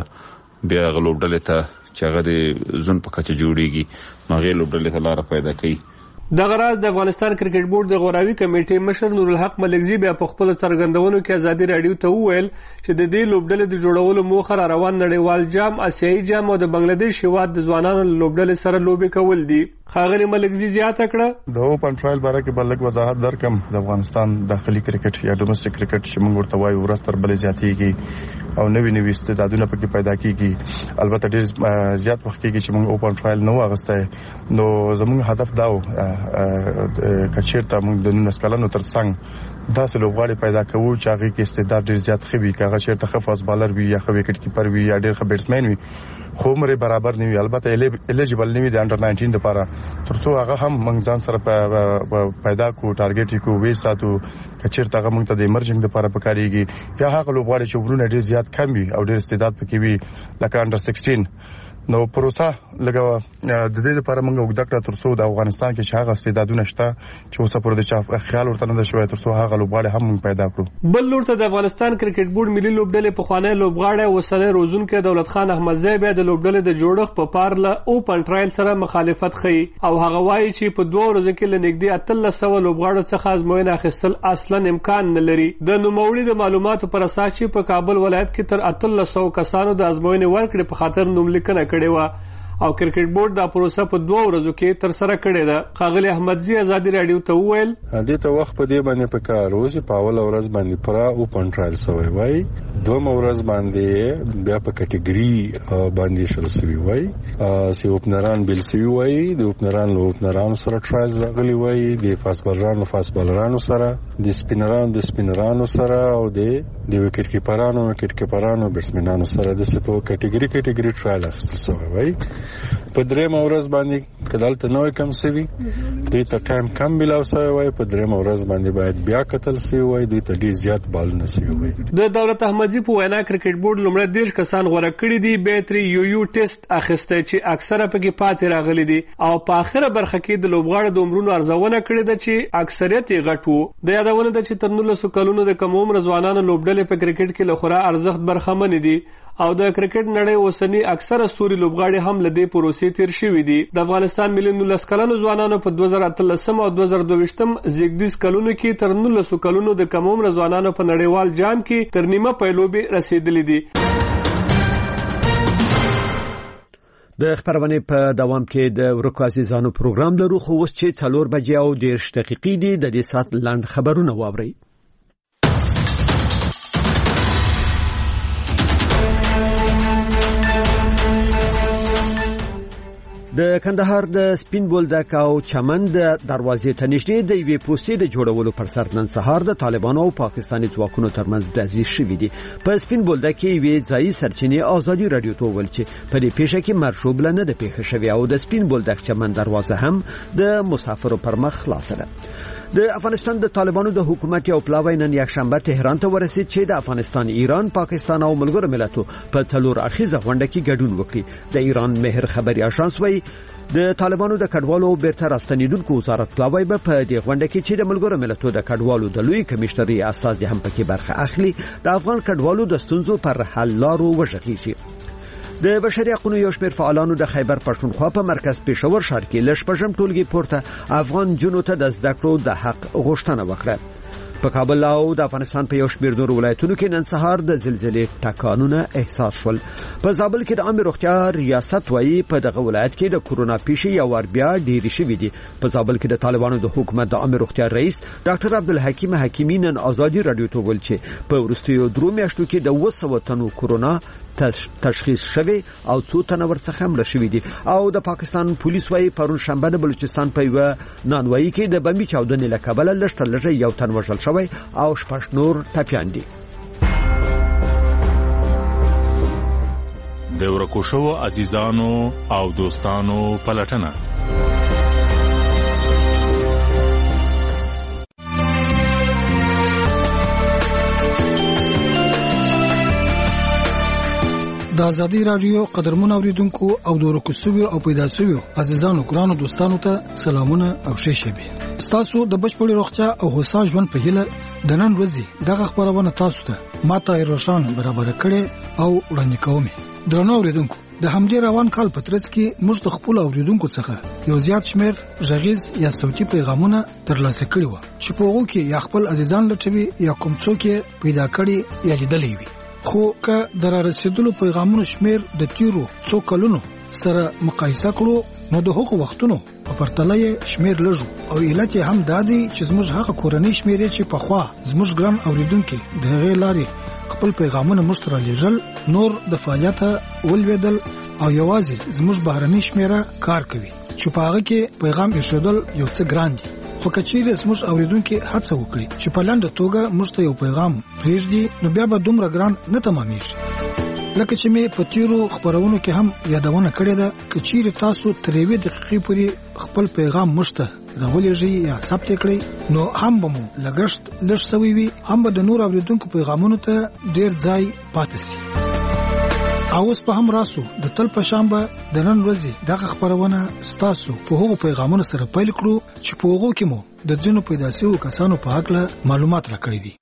بیا هغه لوبډلې ته چې هغه د زون په کچه جوړېږي نو هغې لوبډلې ته لاره پیدا کوي. دغه راز د افغانستان کرکټ بورډ د غوراوي کمیټې مشر نورالحق ملکزي بیا په خپلو څرګندونو کې ازادي راډیو ته وویل چې د دې لوبډلې د جوړولو موخه را روان نړیوال جام، اسیایي جام او د بنګلادیش هیواد د ځوانانو له لوبډلې سره لوبې کول دي. ښاغلي ملکزي زیاته کړه د اوپن ټرایل باره کې به لږ وضاحت درکم. د افغانستان داخلي کرکټ یا ډومسټیک کرکټ چې موږ ورته وایو ورځ تر بلې زیاتېږي او نوي نوي استعدادونه پکې پیدا کېږي. البته ډېر زیات وخت کېږي چې موږ اوپن ټرایل نه و اخیستی نو زموږ هدف دا و که چېرته موږ د نولس کلنو تر څنګ داسې لوبغاړي پیدا کوو چې هغې کې استعداد ډېر زیات ښه وي، که هغه چېرته ښه فاست بالر وي یا ښه وکټ کیپر وي یا ډېر ښه بیټسمین وي خو عمر یې برابر نه وي، البته الیجیبل نه وي د انډر ناینټین دپاره، تر څو هغه هم موږ ځان سره پیدا کړو، ټارګېټ یې کړو، ویې ساتو. که چېرته هغه موږ ته د ایمرجنګ دپاره پکارېږي یا هغه لوبغاړي چې عمرونه ډېر زیات کم وي او ډېر استعداد پکې وي لکه انډر سکسټین نو پروسه لګه د دې لپاره موږ وګدا کړه تر څو د افغانستان کې چې هغه استعدادونه شته چې اوسه پر د چا خیال ورته نه شوی تر څو هغه لوبغاړي هم پیدا کړو. بل لور ته د افغانستان کرکټ بورډ ملي لوبډلې په خوانی لوبغاړی اوسنی روزونکی دولت خان احمدزی بیا د لوبډلې د جوړښت په پار له اوپن ټرایل سره مخالفت ښیي او هغه وایي چې په دوه ورځو کې له نږدې اتلس سوه لوبغاړو څخه ازموینه اخیستل اصلا امکان نه لري. د نوموړي د معلوماتو پر اساس چې په کابل ولایت کې تر اتلس سوه کسانو د ازموینې ورکړې په خاطر نوملیکنه کړې وه او کرکټ بورډ دا پروسه په دوه ورځو کې تر سره کړې ده. ښاغلي احمدزي ازادي راډیو ته وویل دې ته وخت په دې باندې په کار و چې په اوله ورځ باندې پوره اوپن ټرایل سوی وای، دویمه ورځ باندې بیا په کټګري باندې شل سوي وای، چې اوپنران بیل سوي وای، د اوپنران له اوپنرانو سره ټرایل راغلي وای، د فاست بالرانو فاست بالرانو سره، د سپینرانو د سپینرانو سره او د د وکټ کیپرانو وکټ کیپرانو بیټسمنانو سره د سپو کټګوري کټګوري ټرایل اخیستل شوی وای. په درېم ورځ باندې کدالته نوې کم سوي دوی ته ټایم کم ملاو شوی وای. په درېم ورځ باندې باید بیا کتل سی وای دوی ته ډیر زیات بالونه سی وای. د دولت احمدزي په وینا کرکټ بورډ لومړی دیرش کسان غوړه کړي دي به تر یو یو ټیسټ اخیسته چې اکثره پکې پاتې راغلي دي او په اخره برخه کې د لوبغاړو د عمرونو ارزونه کړې ده چې اکثریت یې غټ وو. د یادونه ده چې تر نولسو کلونو د کم عمر ځوانانو لوبډلې په کرکټ کې له خورا ارزښت برخمن دي او د کرکټ نړۍ اوسنی اکثره ستوري لوبغاړي هم له دې پروسې تیر شوي دي. د افغانستان ملي نولس کلنو ځوانانو په دوه زره اتلسم او دوه زره دوهویشتم زیږدیز کلونو کې تر نولسو کلونو د کم عمر ځوانانو په نړیوال جام کې تر نیمه پیلوبې رسیدلي دي. د خبرونه په دوام کې د ورکو عزیزانو پروګرام لرو خو اوس چې څلور بجې او دېرش دقیقې دي د دې سات لاند خبرونه واورئ. د کندهار د سپین بولدک او چمن د دروازې ته نږدې د یوې پوستې د جوړولو پر سر نن سهار د طالبانو او پاکستاني ځواکونو ترمنځ ډزې شوې دي. په سپین بولدک کې یوې ځایي سرچینې آزادي رادیو ته وویل چې په دې پیښه کې مرشوب نه ده پیښه شوې او د سپین بولدک چمن دروازه هم د مسافرو پر مخ خلاصه ده. د افغانستان د طالبانو د حکومت یو پلاوی نن یکشنبه تهران ته ورسید چې د افغانستان، ایران، پاکستان او ملګرو ملتونو په څلور اړخیزه غونډه کې ګډون وکړي. د ایران مهر خبري اژانس وایي د طالبانو د کډوالو بیرته راستنیدونکو وزارت پلاوی به په دې غونډه کې چې د ملګرو ملتونو د کډوالو د لوی کمشنري استازي هم پکې برخه اخلي د افغان کډوالو د ستونزو پر حل لارو وژغېږي. د بشري حقوقو یو شمېر فعالانو د خیبر پښتونخوا په مرکز پېښور ښار کې له شپږم ټولګي پورته افغان جنونو ته د زده کړو د حق غوښتنه وکړه. په کابل او د افغانستان په یو شمېر نور ولایتونو کې نن سهار د زلزلې ټکانونه احساس شول. په زابل کې د عامه روغتیا ریاست وایي په دغه ولایت کې د کورونا پیښې یو ور بیا ډېرې شوې دي. په زابل کې د طالبانو د حکومت د عامه روغتیا رئیس ډاکټر عبدالحکیم حکیمی نن آزادي رادیو ته ویل چې په وروستیو درو میاشتو کې د اوه سوه تنو کورونا تشخیص شوی او څو تنه ورڅخه مړه شوي دي. او د پاکستان پولیس وایي پرون شنبه د بلوچستان په یوه نانوایي کې د بمبي چاودنې له کبله لږ تر لږه یو تن وژل شوی او شپږ نور ټپیان دي. د ورکو شوو عزیزانو او دوستانو پلټنه د ازادي رادیو قدرمن اوریدونکو او د ورکو شوو او پیدا شوو عزیزانو ګرانو دوستانو ته سلامونه او ښه شپه. تاسو د بشپړ روغتیا او هوسا ژوند په هیله د نن ورځې دغه خبرونه تاسو ته ماته روشان برابر کړي او وړاندې کوم. درنو اوریدونکو د همدې روان کال په ترڅ کې موږ د خپل اوریدونکو څخه یو زیات شمیر غږیز یا صوتي پیغامونه ترلاسه کړي وو چې په هغه کې یا خپل عزیزان لټوي یا کوم څوک پیدا کړي یا لیدلې وي. خو که در رسیدلو پیغامونو شمیر د تیرو څو کلونو سره مقایسه کړو نو د هغو وختونو په پرتله شمیر لږ او علت هم دادی چې زموږ هغه کورنۍ شمیر چې په خوا زموږ ګران اوریدونکو د هغې لارې خپل پیغامونه مشترل لیږل نور د فعالیت ولویدل او یوازې زموږ بهرنۍ شمیره کار کوي چې په هغه کې پیغام ایښودل یو څه ګران دي. خو کچېرې زموږ اوریدونکو هڅه وکړي چې په لاندې توګه موږ ته یو پیغام پرېږدي نو بیا به دومره ګران نه تمامېږي. لکه چې مې په تیرو خبرونو کې هم یادونه کړې ده کچېرې تاسو تر یوې دقیقې پورې خپل پیغام موږ ته راولېږئ یا ثبت کړئ نو هم به مو لګښت لږ سوی وي هم به د نور اوریدونکو پیغامونو ته ډېر ځای پاتې سي. اوس په هم راسو د تل په شنبه د نن ورځې دغه خبرونه ستاسو په هغو پیغامونو سره پیل کړو چې په هغو کې مو د ځینو پیدا شویو کسانو په هکله معلومات راکړي دي.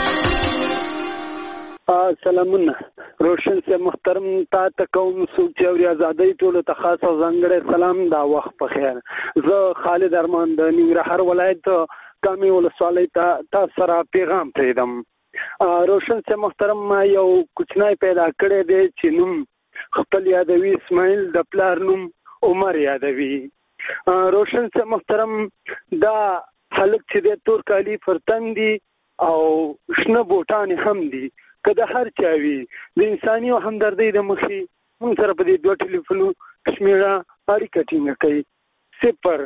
سلامونه روشن سے محترم تا تکوم سوچ او آزادۍ ټولو ته خاص او ځانګړی سلام دا وخت په خیر. زه خالد ارمان د ننګرهار ولایت کامې ولسوالۍ ته تاسو سره پیغام پرېږدم. روشن سے محترم ما یو کوچنی پیدا کړی دی چې نوم خپل یادوي اسماعیل د پلار نوم عمر یادوي. روشن سے محترم دا هلک چې د تور کالی فرتن دي او شنه بوټان هم دي که د هر چا وي د انساني او همدردۍ د مخې موږ سره په دې دوه ټلیفونو شمېره اړیکه ټینګه کوي صفر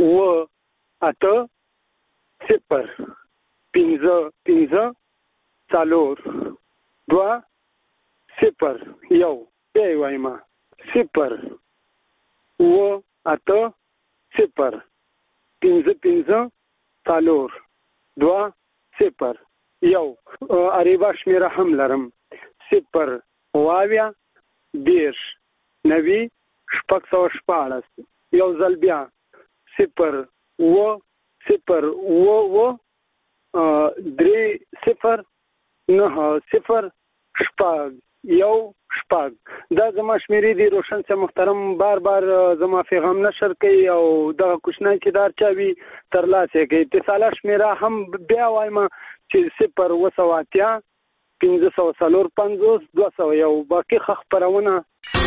اوه اته صفر پنځه پنځه څلور دوه صفر یو بیا یې وایم صفر اوه اته صفر پنځه پنځه څلور دوه صفر یو اریبا شمیره هم لرم صفر اووه دېرش نوي شپږ سوه شپاړس یو ځل بیا صفر اوه صفر اوه اوه درې صفر نه صفر شپږ یو شپږ دا زما شمیرې دي. روشن صاحب محترم بار بار زما پیغام نشر کوي او دغه کوچنی چې دار چا وي ترلاسه کوي. اتصاله شمیره هم بیا وایم چې صفر اوه سوه اتیا پنځه سوه څلور پنځوس دوه سوه یو باقي ښه خپرونه.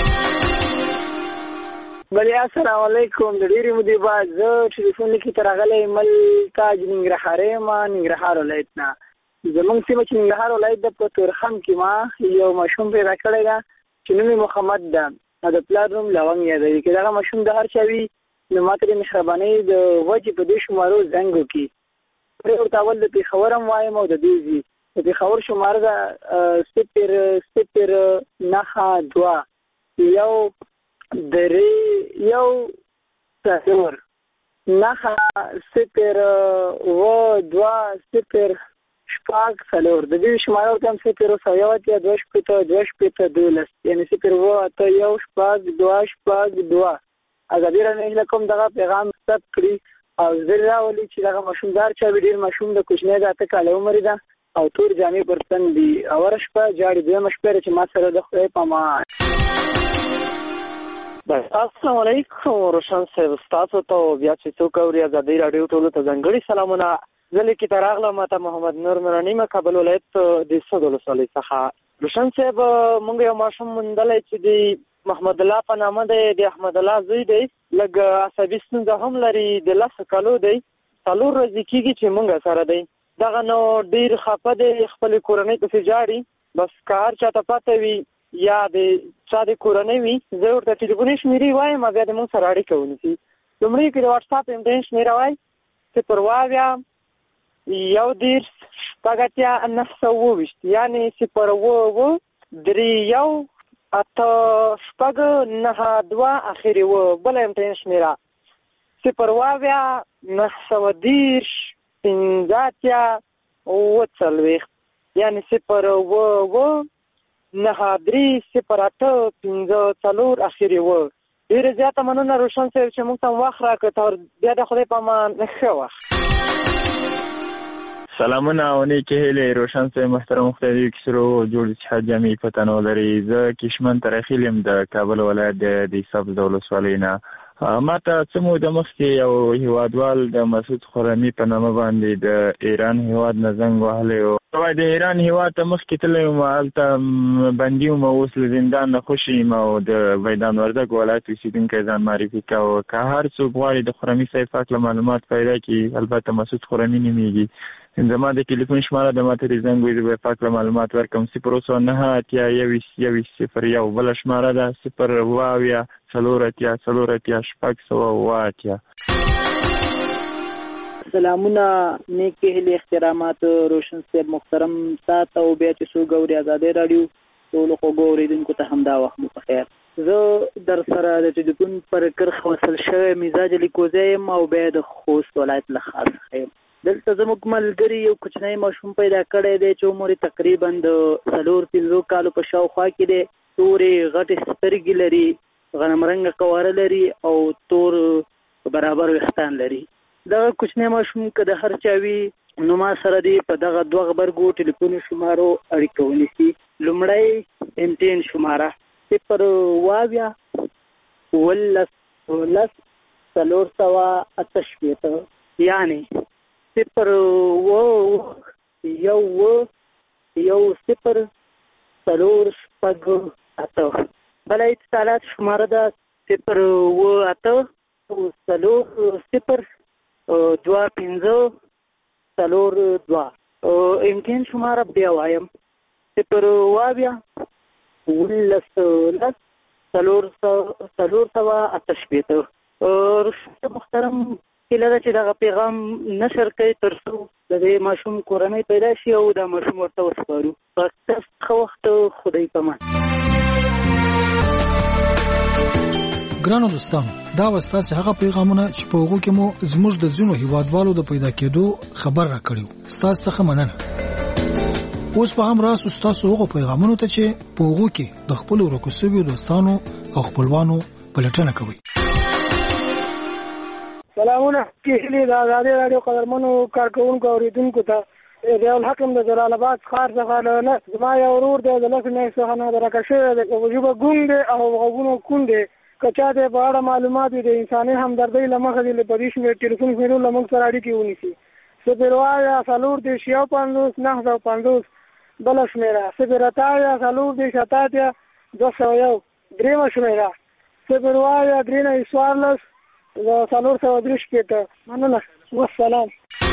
بلې السلام علیکم. د ډېرې مودې بعد زه ټلیفون لیکي ته راغلی مل تاج ننګرهار یم ننګرهار ولایت نه. زمونږ سیمه چې ننګرهار ولایت ده په تورخم کې ما یو ماشوم پیدا کړی ده چې نوم یې محمد ده او د پلار نوم لونګ یادوي. که دغه ماشوم د هر چا وي نو ما ته د مهربانۍ د وجې په دې شمارو زنګ وکړي. پرې ورته اول د پېښور هم وایم او د دې ځي د پېښور شماره ده صفر صفر نهه دوه یو درې یو څلور نهه صفر اوه دوه صفر شپږ څلور. د دې شماره ورته هم صفر اوه سوه یو اتیا دوه شپېته دوه شپېته دولس یعنې صفر اوه اته یو شپږ دوه شپږ دوه. ازادي راډیو هیله کوم دغه پیغام ثبت کړي او زه راولي چې دغه ماشوم دار چا وي ډېر ماشوم د کوچنی د اته کاله عمر ده او تور جامې پر تن دي. اوله شپه جاړي دویمه شپه چې ما سره د خدای په امان. السلام علیکم روشن صاحب ستاسو ته بیا چې څوک اوري ازادي راډیو ټولو ته ځانګړي سلامونه. زه لیکي ته راغلم ما ته محمد نور نوراني یم کابل ولایت د سود ولسوالۍ څخه. روشن صاحب موږ یو ماشوم موندلی چې د محمد الله په نامه دی د احمد الله زوی دی لږ عصبي ستونزه هم لري د لسو کالو دی څلور ورځې کېږي چې موږ سره دی. دغه نو ډېر خفه دی خپلې کورنۍ پسې جاړي بس که هر چاته پته وي یا د چا د کورنۍ وي زه ورته ټلیفوني شمېرې وایم بیا د موږ سره اړیکه ونیسي. لومړی کې د واټساپ امټین شمېره وایي صفر اووه یو دېرش شپږ اتیا نهه سوه اووه ویشت یعنې صفر اووه اووه درې یو اته شپږ نهه دوه اخرې اووه. بله امټین شمېره صفر اووه نهه سوه دېرش پنځه اتیا اووه څلوېښت یعنې صفر اووه اووه نهه درې صفر اته پنځه څلور اخرې اووه. ډېره زیاته مننه روشن صاحب چې موږ ته وخت راکړ تر بیا د خدای په امان ښه وخت. سلامونه او نیکې هیلې روشن صاحب محترم خدای دې کسرو جوړ صحت جامع پته نه ولري. زه کشمن ترخیل یم د کابل ولایت د سبز ولسوالۍ نه. ما ته څه موده مخکې یو هیوادوال د مسعود خرمي په نامه باندې د ایران هیواد نه زنګ وهلی و. وایي د ایران هیواد ته مخکې تللی وم هلته بندي وم اوس له زندان نه خوشي یم او د میدان وردګ ولایت اوسېدونکی ځان معرفي کوه. که هر څوک غواړي د خرمي صاحب په هکله معلومات پیدا کړي البته مسعود خرمي نومېږي. زما د ټلیفون شماره د ما ته د زنګ وي زه به یې په هکله معلومات ورکړم صفر اوه سوه نهه اتیا یوویشت یوویشت صفر یو. بله شماره ده صفر اوه اویا څلور اتیا څلور اتیا شپږ سوه اوه اتیا. سلامونه نیکې هیلې احترامات روشن صاحب محترم ساته او بیا چې څوک اوري ازادي راډیو ټولو خوږو اورېدونکو ته همدا وخت مو په خیر. زه در سره د ټلیفون پر کرښه وصل شوی مزاج لیکوزی یم او بیا د خوست ولایت له ښار څخه یم. دلته زموږ ملګري یو کوچنی ماشوم پیدا کړی دی چې عمر یې تقریبا د څلور پنځو کالو په شاوخوا کې دی. تورې غټې سترګې لري غنم رنګه قواره لري او تور برابر ویښتان لري. دغه کوچنی ماشوم که د هر چا وي نو ما سره دی په دغه دوه غبرګو ټلیفوني شمارو اړیکه ونیسي. لومړی امټین شماره صفر اووه اوولس اوولس څلور سوه اته شپېته یعنې صفر اووه یو اووه یو صفر څلور شپږ اته. بله اتصالات شماره ده صفر اووه اته څلور صفر دوه پنځه څلور دوه. امټین شماره بیا وایم صفر اووه اوولس لس څلور سوه اته شپېته. رشد محترم هیله ده چې دغه پیغام نشر کوي تر څو د دې ماشوم کورنۍ پیدا شي او دا ماشوم ورته وسپارو. تاسو ښه وخت خدای پامان. ګرانو دوستانو، دا وستاسو هغه پیغامونه چې په هغه کې مو زموږ د ځینو هیوادوالو د پیدا کېدو خبر راکړیو. ستاسو څخه مننه. اوس په هم راسو ستاسو هغه پیغامونو ته چې په هغه کې د خپل ورکوسوي دوستانو او خپلوانو پلټنه کوي. سلامونه کېلې د آزادي رادیو قدرمنو کارکونکو اوریدونکو ته ریاض حکم د جلال آباد ښار څخه نه زما یو ورور دی د لس میاشتو څخه نه درکه شوی دی په ژبه ګونګ دی او غوږونه کوڼ دی. که چا د په اړه معلومات وي د انساني همدردۍ له مخې دې په دې شمېر ټلیفون شمېرو له موږ سره اړیکې ونیسي. صفر اویا څلور دېرش یو پنځوس نهه سوه پنځوس بله شمېره، صفر اته اویا څلور دېرش اته اتیا دوه سوه یو درېیمه شمېره، صفر اویا درې نوي څوارلس څلور سوه درې شپېته. مننه، والسلام.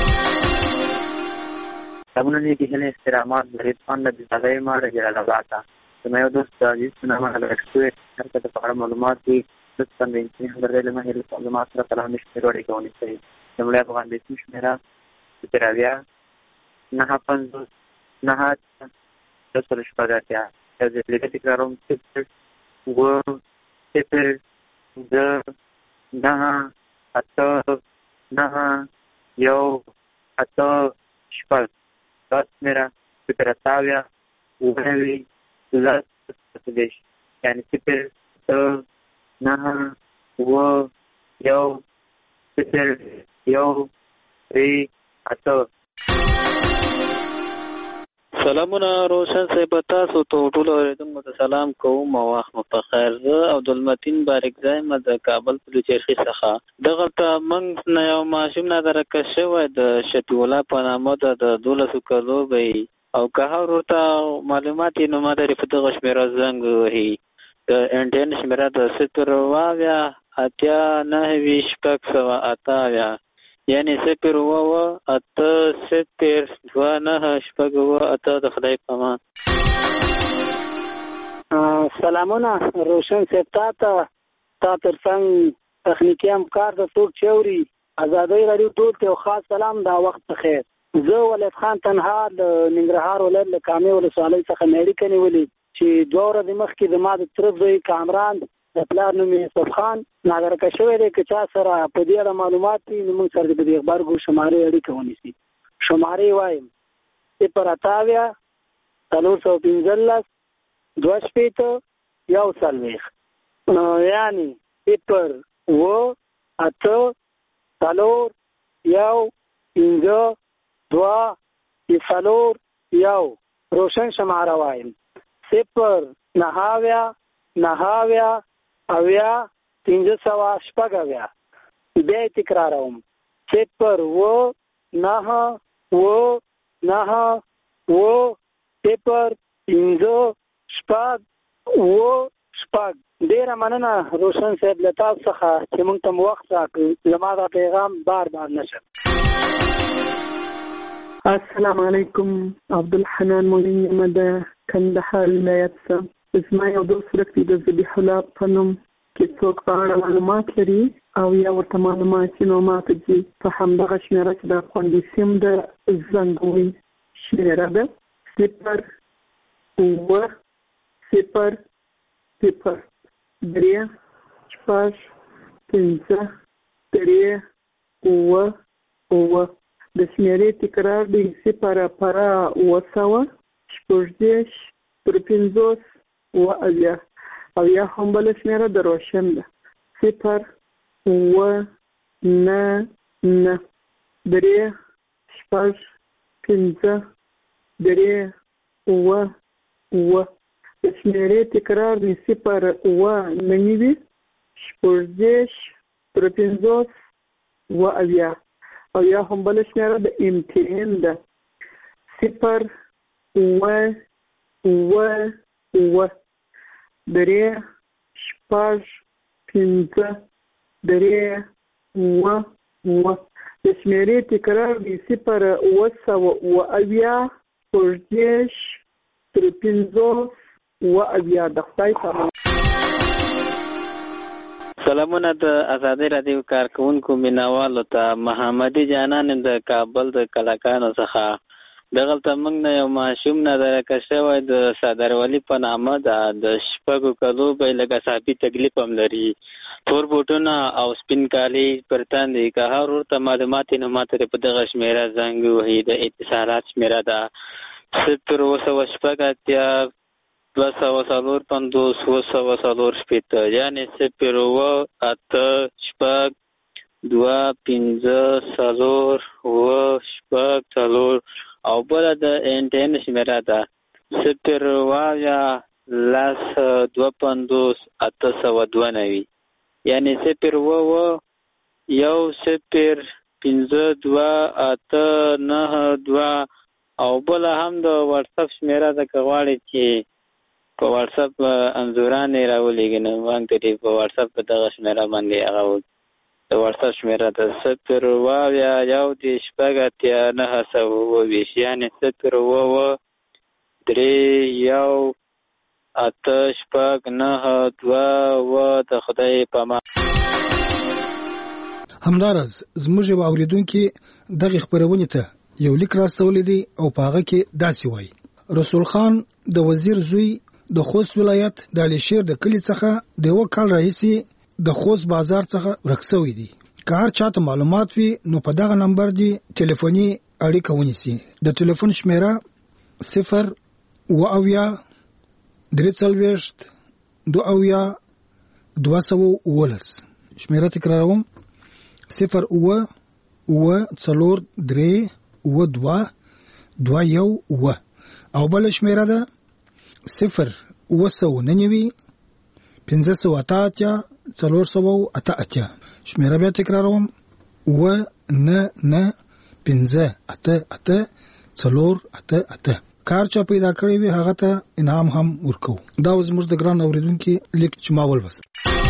سلامونه نیکې هیلې احترامات د رضوان نبي زاده یم له جلال آباد څخه. زما یو دوست عزیز په نامه هلک شوی هر څه په اړه معلومات دي لطفا د انساني همدردۍ له مخې له معلومات سره کلام شمېرو اړیکه ونیسئ. لومړی افغان بیسي شمېره صفر اویا نهه پنځوس نهه اتیا دوه سل شپږ اتیا. یو ځل بیا تکراروم صفر اووه صفر دوه نهه اته نهه یو اته شپږ. دا شمېره صفر اته اویا اووه نوي لس اته دېرش یعنې صفر اته نهه اووه یو صفر یو درې اته. سلامونه روشن صاحب، تاسو ته ټولو اورېدونکو ته سلام کوم او وخت مو په خیر. زه عبدالمتین بارکزی یم د کابل پلوچرخي څخه. دغلته موږ نه یو ماشوم نه درکه شوی د شفیع الله په نامه ده د دولسو کلو به وي او که هر ورته معلومات یې نو ما درې په دغه شمېره زنګ وهي. د انډین شمېره د صفر اویا اتیا نهه ویشت شپږ سوه اته اویا یعنې صفر اووه اته صفر دوه نهه شپږ اووه اته. د خدای په امان. سلامونه روشن صاحب، تا ته تا تر څنګ تخنیکي همکار د څوک چې اوري ازادۍ راډیو ټول ته یو خاص سلام. دا وخت په خیر. زه ولید خان تنها د ننګرهار ولایت له کامې ولسوالۍ څخه مې اړیکه نیولې چې دوه ورځې مخکې زما د تره زوی کامران د پلار نوم یې یوسف خان نادرکه شوی دی. که چا سره په دې اړه معلومات وي نو موږ سره د په دې غبرګو شمارې اړیکه ونیسي. شمارې وایم صفر اته اویا څلور سوه پنځلس دوه شپېته یو څلوېښت یعنې صفر اوه اته څلور یو پنځه دوه څلور یو. روشن شماره وایم صفر نهه اویا نهه اویا اویا پنځه سوه شپږ اویا. بیا یې تکراروم صفر اوه نهه اوه نهه اوه صفر پنځه شپږ اوه شپږ. ډېره مننه روشن صاحب له تاسو څخه چې موږ ته مو وخت راکړ. زما دا پیغام بار بار نشم. السلام علیکم. عبدالحنان مولین یم د کندهار ولایت څخه. زما یو دوست ورک دی د ذبیح الله په نوم کې څوک په اړه معلومات لري او یا ورته معلومات چې نو ماته دي په همدغه شمېره چې د خوندي سیم د زنګوي شمېره ده صفر اووه صفر صفر درې شپږ پنځه درې اووه اووه. د شمېرې تکرار دی صفر پره اووه سوه شپږ دېرش پر پنځوس اووه اویا او یا هم بله شمېره د روشن ده صفر اووه نه نه درې شپږ پنځه درې اووه اووه. د شمېرې تکرار دی صفر اووه نه نوي شپږ دېرش پر پنځوس اووه اویا او یا هم بله شمېره د ام ټي ان ده صفر اووه اووه اووه درې شپږ پنځه درې اووه اووه. د شمېرې تکرار دی صفر اووه سوه اووه اویا شپږ دېرش تر پنځوس اووه اویا. د خدای په امان. سلامونه د آزادۍ رادیو کارکونکو مینوالو ته. محمدي جانان د کابل د کلاکانو څخه دغلته موږ نه یو ماشوم نه درکه شوی د صدرولي په نامه ده. د شپږو کلو به لږ اعصابي تکلیف هم لري. تور بوټونه او سپین کالي پر تن دي. که هر ورته معلومات یې نو ماته په دغه شمېره زنګ وهي. د اتصالات شمېره ده صفر اوه سوه شپږ اتیا دوه سوه څلور پنځوس اوه سوه څلور شپېته، یعنې صفر اوه اته شپږ دوه پنځه څلور اوه شپږ څلور. او بله د انټرنټ شمېره ده صفر اوه اویا لس دوه پنځوس اته سوه دوه نوي، یعنې صفر اوه اوه یو صفر پنځه دوه اته نهه دوه. او بله هم د واټساپ شمېره ده، که غواړئ چې په واټساپ انځوران یې راولېږي نو موږ ته په واټساپ په دغه شمېره باندې هغه د واټساپ شمېره ده صفر اوه اویا یو دېرش شپږ اتیا نهه سوه اووه ویشت، یعنې صفر اوه اوه درې یو اته شپږ نهه دوه اوه. د خدای په امان. همداراز زموږ یو اورېدونکي دغې خپرونې ته یو لیک راستولی دی او په هغه کې داسې وایي: رسول خان د وزیر زوی د خوست ولایت د علیشیر د کلي څخه د یو کال راهیسې د خوست بازار څخه ورک شوی دی. که هر چاته معلومات وي نو په دغه نمبر دی ټلیفوني اړیکه ونیسي. د ټلیفون شمېره صفر اوه اویا درې څلوېښت دوه اویا دوه سوه اوولس. شمېره تکراروم: صفر اوه اوه څلور درې اوه دوه دوه یو اوه. او بله شمېره ده صفر اوه سوه نهه نوي پنځه سوه اته اتیا څلور سوه اته اتیا. شمېره بیا تکراروم: اوه نه نه پنځه اته اته څلور اته اته. کار چا پیدا کړی وي هغه ته انعام هم ورکو. دا زموږ د ګران اورېدونکي لیک چې ما ولوست.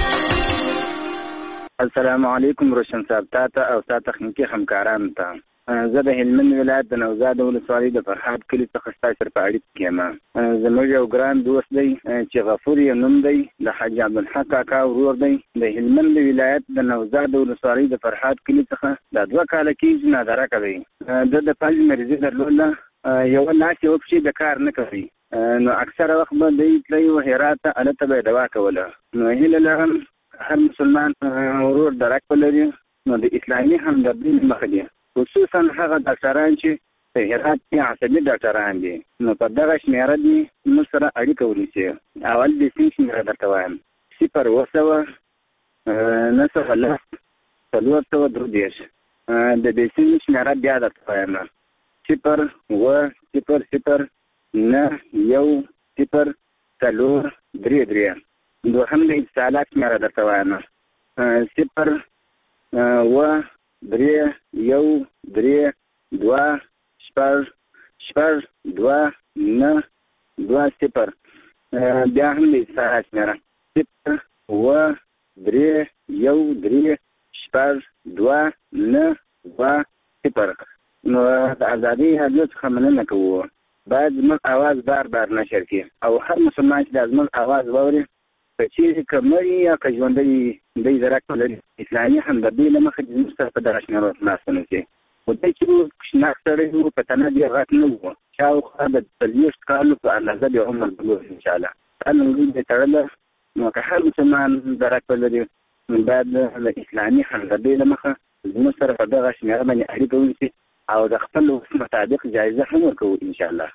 السلام علیکم روشن صاحب، تا ته او ستا تخنیکي همکارانو ته. زه د هلمند ولایت د نوزاد ولسوالۍ د فرهاد کلي څخه ستاسو سره په اړیکه کې یم. زموږ یو ګران دوست دی چې غفور یې نوم دی، د حاجي عبدالحق کاکا ورور دی. د هلمند ولایت د نوزاد ولسوالۍ د فرهاد کلي څخه د دوه کاله کېږي نادره کوي. د د فلج مریضي درلوده، یوه لاس یوه پښې د کار نه کوي، نو اکثره وخت به دی تللی و هرات ته، هلته به یې دوا کوله. نو هیله لرم هر مسلمان ورور درک ولري نو د اسلامي همدردۍ له مخې دی، خصوصا هغه ډاکټران چې په هرات کې عصبي ډاکټران دي، نو په دغه شمېره دي موږ سره اړیکه ونیسي. اول د سیم شمېره درته وایم: صفر اوه سوه نهه سوه لس څلور سوه درې دېرش. د دې سیم شمېره بیا درته وایم: صفر اوه صفر صفر نهه یو صفر څلور درې درې. دوهم د اتصالات شمېره درته وایم: صفر اوه درې یو درې دوه شپږ شپږ دوه نهه دوه صفر. بیا هم د اتصالات شمېره: صفر اوه درې یو درې شپږ دوه نهه دوه صفر. نو د ازادۍ رادیو څخه مننه کوو، باید زموږ اواز بار بار نشر کړي او هر مسلمان چې د زموږ اواز واوري، که چیرې که مړي یا که ژوندی دی درک ولري، اسلامي همدردۍ له مخې زموږ سره په دغه شمېرو ناسته نشي. خو دی چې شناک سړی و په تنه ډېر غټ نه و، شاوخوا د څلوېښت کالو په اندازه د عمر درلود انشاءالله. دا لنګۍ دی تړله، نو که هر مسلمان درک ولري نو باید د اسلامي همدردۍ له مخه زموږ سره په دغه شمېره باندې اړیکه ونیسي او د خپل وس مطابق جایزه هم ورکوو انشاءالله.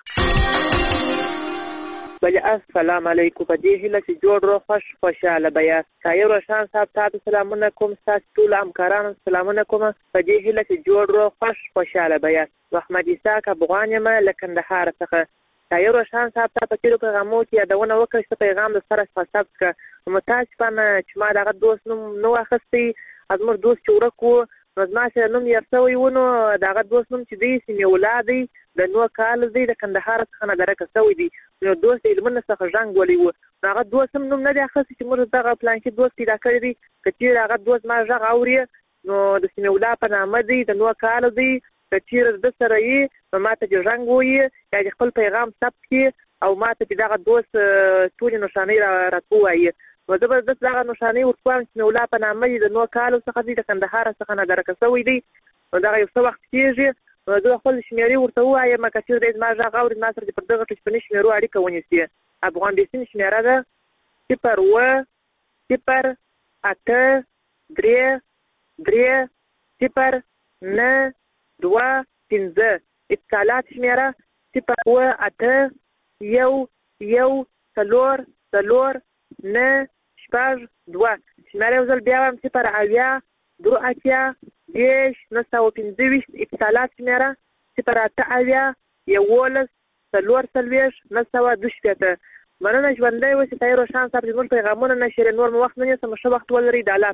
بله السلام علیکم. په دې هیله چې جوړ رو خوش خوشحاله به یاست. شاعر روشن صاحب ته سلامونه کوم، ستاسو ټولو همکارانو سلامونه کوم. په دې هیله چې جوړ رو خوش خوشحاله به یاست. محمد اسحاق افغان یم له کندهار څخه. شاعر روشن صاحب ته په تېرو پیغامو کې یادونه وکړه چې پیغام د سره څخه ثبت کړه. متاسفانه چې ما دغه دوست نوم نه واخیستی، زموږ دوست چې ورک و نو زما سره نوم یې شوی و، نو دغه دوست نوم چې دی سمیع الله دی، د نوه کال دی، د کندهار څخه نادرکه شوی دی. نو دوست د هلمند څخه ژنګ ولی و، نو هغه دوست هم نوم نه دی اخیستی چې موږ دغه پلانکي دوست پیدا کړی دی. که چېرې هغه دوست ما غږ اوري نو د سمیع الله په نامه دی، د نوه کال دی، که چېرې د سره یې نو ما ته چې ژنګ ووایي یا د خپل پیغام ثبت کړي او ما ته چې دغه دوست ټولې نښانۍ راته ووایي. نو زه به داسې دغه نښانۍ ورکوم چې مولا په نامه دي د نو کالو څخه دي د کندهار څخه نادرکه شوی دی. نو دغه یو څه وخت کېږي نو زه خپل شمېرې ورته ووایم که چېرې دی زما غږ اوري ما سره دې پر دغه ټلیفوني شمېرو اړیکه ونیسي. افغان بیسین شمېره ده صفر اوه صفر اته درې درې صفر نه دوه پنځه. اتصالات شمېره صفر اوه اته یو یو څلور څلور نه شپږ دوه. شمېره یو ځل بیا وایم صفر اویا دوه اتیا دېرش نهه سوه پنځه ویشت. اتصالات شمېره صفر اته اویا یولس څلور څلوېښت نهه سوه دوه شپېته. مننه ژوندی اوسئ. طاهر روښان صاحب زموږ پیغامونه نشرې نور مو وخت نه نیسم. ښه وخت ولرئ. د الله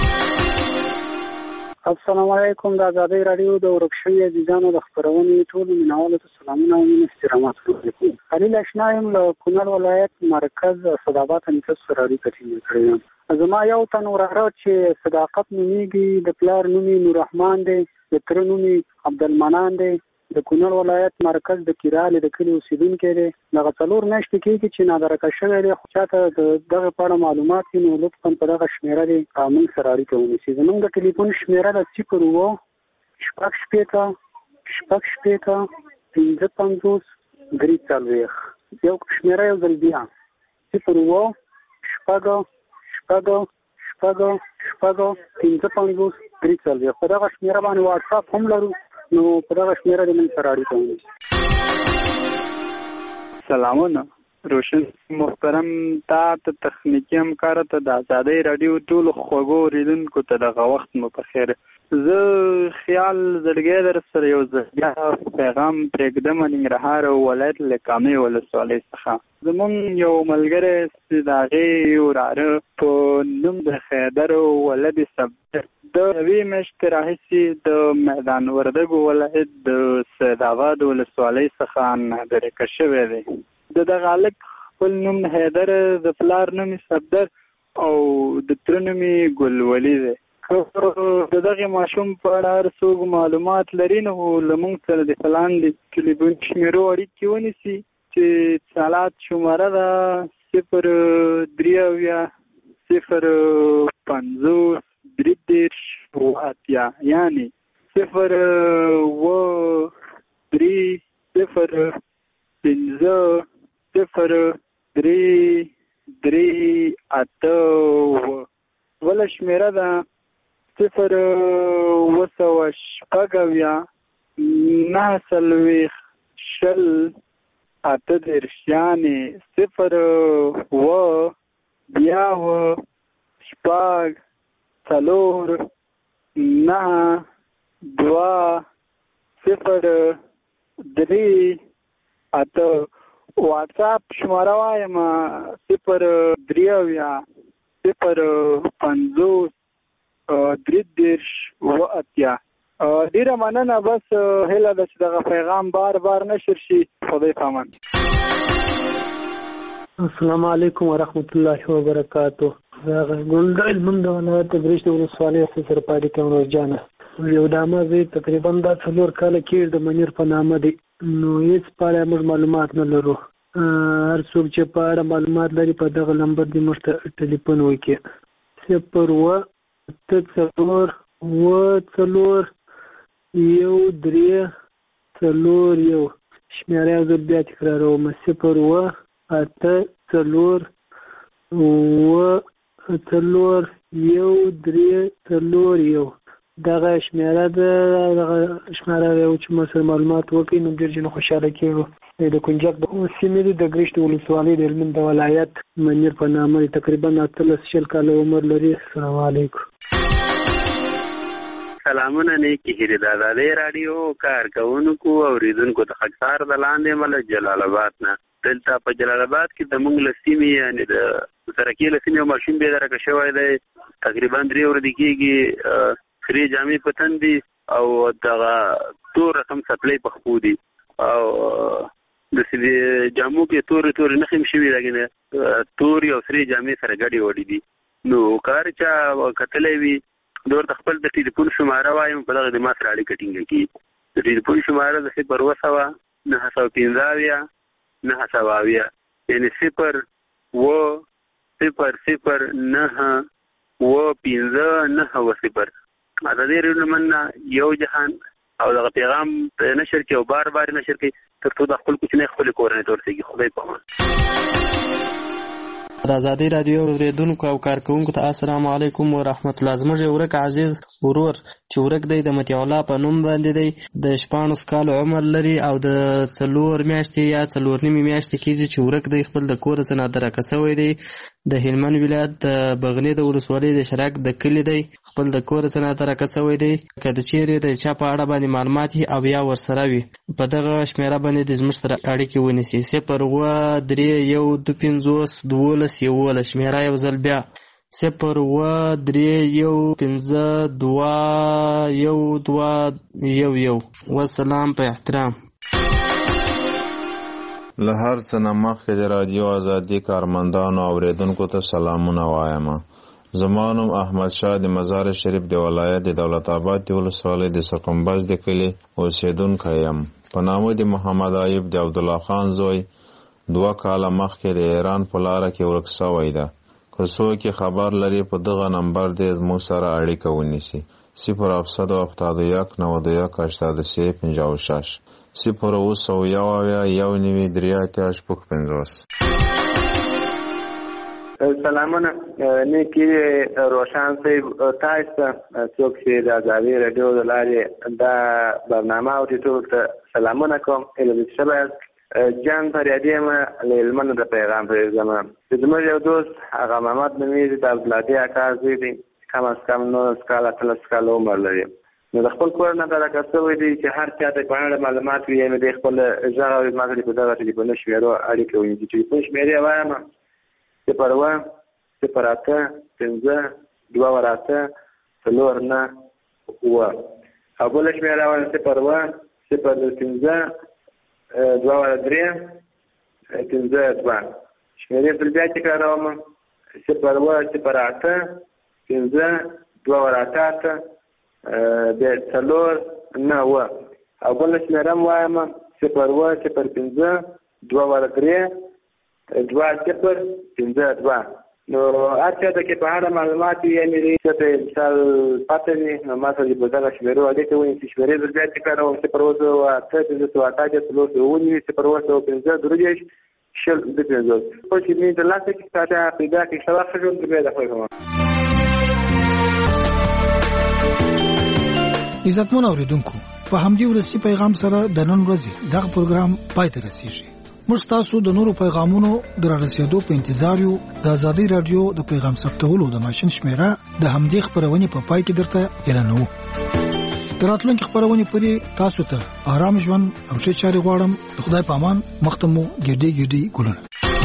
السلام علیکم. د ازادۍ راډیو د ورک شوي عزیزانو د خپرونې ټولو مینوالو ته سلامونه او مینې احترامات وکړم. خلیل اشنا یم له کونړ ولایت مرکز سعدآباد نیکه سره اړیکه ټینګه کړې یم. زما یو تن وراره چې صداقت نومیږي، د پلار نوم یې نوررحمان دی، د تره نوم یې عبدالمنان دی، د کونړ ولایت مرکز د کیرالې د کلي اوسېدونکی دی. دغه څلور میاشتې کېږي چې نادرکه شوی دی. خو چاته د دغه په اړه معلومات وي نو لطفا په دغه شمېره دی موږ سره اړیکه ونیسي. زموږ د ټلیفون شمېره ده صفر اوه شپږ شپېته شپږ شپېته پنځه پنځوس درې څلوېښت. یو شمېره یو ځل بیا صفر اوه شپږ شپږ شپږ شپږ پنځه پنځوس درې څلوېښت. په دغه شمېره باندې واټساپ هم لرو نو په دغه شمېره د موږ سره اړیکه ونیسي. سلامونه روشن محترم تا ته تخنیکي همکاره ته د ازادۍ راډیو ټولو خوږو اورېدونکو ته دغه وخت مو په خیر. زه خیال زړګی در سره یو ځل بیا پیغام پرېږدم ننګرهار ولایت له کامې ولسوالۍ څخه. زمونږ یو ملګری چې د هغې وراره په نوم د خیدر ولد صبر د یوې میاشتې راهیسې د میدان وردګو ولایت د سعدآباد ولسوالۍ څخه نادرکه شوی دی. د دغه هلک خپل نوم حیدر، د پلار نوم صبر او د تره نوم ګلولي دی. د دغې ماشوم په اړه هر څوک معلومات لري نو له موږ سره د لاندې ټلیفون شمېرو اړیکې ونیسي چې اتصالات شماره ده صفر درې اویا صفر پنځوس درې دېرش اوه اتیا، یعنې صفر اوه درې صفر پنځه صفر درې درې اته اوه. بله شمېره ده صفر اوه سوه شپږ اویا نهه څلوېښت شل اته دېرش، یعنې صفر اوه بیا اوه شپږ څلور نهه دوه صفر درې اته. واټساپ شماره وایم صفر درې اویا صفر پنځوس درې دېرش اوه اتیا. ډېره مننه. بس هیله ده چې دغه پیغام بار بار نشر شي. خدای پامان. السلام علیکم ورحمت الله وبرکاتو. زه ګل د هلمند ولایت د برېښنا ولسوالۍ سره په اړیکه یم. روزجانه یو دامه زوی تقریبا دا څلور کاله کېږي د منیر په نامه دی. نو هېڅ په اړه موږ معلومات نه لرو. هر څوک چې په اړه معلومات لري په دغه نمبر دې موږ ته ټلیفون وکړي. صفر اوه اته څلور اوه څلور یو درې څلور یو. شمېره یو ځل بیا تکراروم صفر اوه اته څلور اوه څلور یو درې څلور یو. دغه شمېره ده. دغه شمېره یو چې ما سره معلومات وکړي نو ډېر ځینې خوشحاله کېږو. د کنجک د سیمې دي د ګرشت ولسوالۍ د هلمند ولایت منیر په نامه دی. تقریبا اتلس شل کاله عمر لري. السلام علیکم. سلامونه نیکې هیلې د ازادۍ راډیو کارکوونکو او اورېدونکو ته خاکسار د لاندې مله جلال آباد نه. دلته په جلال آباد کې د موږ له سیمې یعنې د سرکې له سیمې یو ماشوم بېدرکه شوی دی. تقریبا درې ورځې کېږي. سرې جامې په تن دي او دغه تور رقم څپلۍ په خپو دي او د سرې جامو کې تورې تورې نښې هم شوي لګې تورې او سرې جامې سره ګډې وډې دي. نو که هر چا کتلی وي د ورته خپل د ټلیفون شماره وایم په دغه د ما سره اړیکه ټینګه کړي. د ټلیفون شماره د صفر اوه سوه نهه سوه پنځه اویا نهه سوه اویا، یعنې صفر اوه صفر صفر نه و پنځه نه و صفر. ازادي راډیو مننه یو جهان او دغه پیغام نشر کې او بار بار نشر کې تر څو د خپل کوچنی خپل کورنۍ تورسيږي. خدای په امان. د ازادي رادیو اوریدونکو او کارکونکو ته السلام علیکم ورحمت الله. زموږ ورک عزیز ورور چې ورک دی د متي الله په نوم باندې دی، د شپاڼس کال عمر لري او د څلور میاشتې یا څلور نیمې میاشتې کېږي چې ورک دی. خپل د کور څخه نادرکه شوی دی. د هلمند ولایت د بغنی د ولسوالۍ د شراک د کلی دی. خپل د کور څخه نادرکه شوی دی. که د چیرې د چا په اړه باندې معلومات او یا ورسره وي په دغه شمیره باندې د زموږ سره اړیکې ونیسي. صفر اووه درې یو دوه پنځوس دولس یولس. شمیره یو ځل بیا صفر اووه درې یو پنځه دوه یو دوه یو یو. والسلام په احترام. له هر څه نه مخکې د رادیو ازادي کارمندانو او اوریدونکو ته سلامونه وایم. زما نوم احمد شاه د مزار شریف د ولایت د دولت آباد د ولسوالۍ د سرکمباز د کلي اوسیدونکی یم. په نامه د محمد ایوب د عبدالله خان زوی دوه کاله مخکې د ایران په لاره کې ورک شوی ده. که څوک خبر لري په دغه نمبر دی زموږ سره اړیکه ونیسي. صفر هفتصد و هفتاد و یک نود و یک هشتاد و سه پنجاه و شش صفر اوه سوه یو اویا یو نوي درې اتیا شپږ پنځوس. سلامونه نیکی روشن صاحب، تاسو ته څوک چې د ازادي راډیو د لارې دا برنامه اوري ټول ته سلامونه کوم. اله شباب جان فریادی ما له هلمند د پیغام پرېږدم. زموږ یو دوست هغه محمد نومیږي د عبدالهادي اکا زوی دی. کم از کم نولس کاله اتلس کاله عمر لري. نو د خپل کور نه درکه شوی دی چې هر چا ته په اړه معلومات وي نو د خپل غږ او ما ته په دغه ټلیفون شمیرو اړیکه ونیسي. ټلیفون شمیرې وایم صفر اووه صفر اته پنځه دوه ور اته څلور نه اووه او بله شمیره وایم صفر اووه صفر پنځه دوه ور درې پنځه دوه. شمیرې بل بیا تکراروم صفر اووه صفر اته پنځه دوه ور اته اته د څلور نه اووه او بله شمیره م وایم صفر اووه صفر پنځه دوه ور درې دوه صفر پنځه دوه. نو هر چا ته کې په اړه معلومات وي یعنې څه ته مثال پته وي نو ما سره په دغه شمیرو اړیکه ونیسي. شمیرې زه بیا تکراروم صفر اووه سوه اته پنځه سوه اته اتیا څلور سوه اووه نوي صفر اووه سوه پنځه درې دېرش شل دوه پنځوس. خو چې مې د لاسه کې تا ته پیدا کړي ښه وخت ژوند بیا د خپل کوم. عزتمن اوریدونکو، په همدې ولسی پیغام سره د نن ورځې دغه پروګرام پای ته رسیږي. موږ تاسو د نورو پیغامونو در رسیدو په انتظار یو. د ازادي رادیو د پیغام ثبتولو د ماشين شمیره د همدې خبرونه په پای کې درته اعلانوو. تر راتلونکي خبرونه پورې تاسو ته آرام ژوند او ښه چاري غواړم. خدای په امان. مختمو ګډي ګډي ګلونه.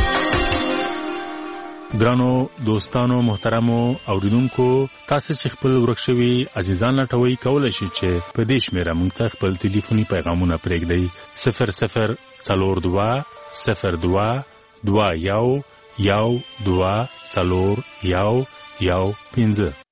ګرانو دوستانو محترمو اوریدونکو، تاسو چې خپل ورکشوي عزیزان لټوي کولای شئ چې په دې شمیره موږ ته خپل ټلیفوني پیغامونه پرېږدئ. صفر صفر څلور دوه صفر دوه دوه یو یو دوه څلور یو یو پنځه.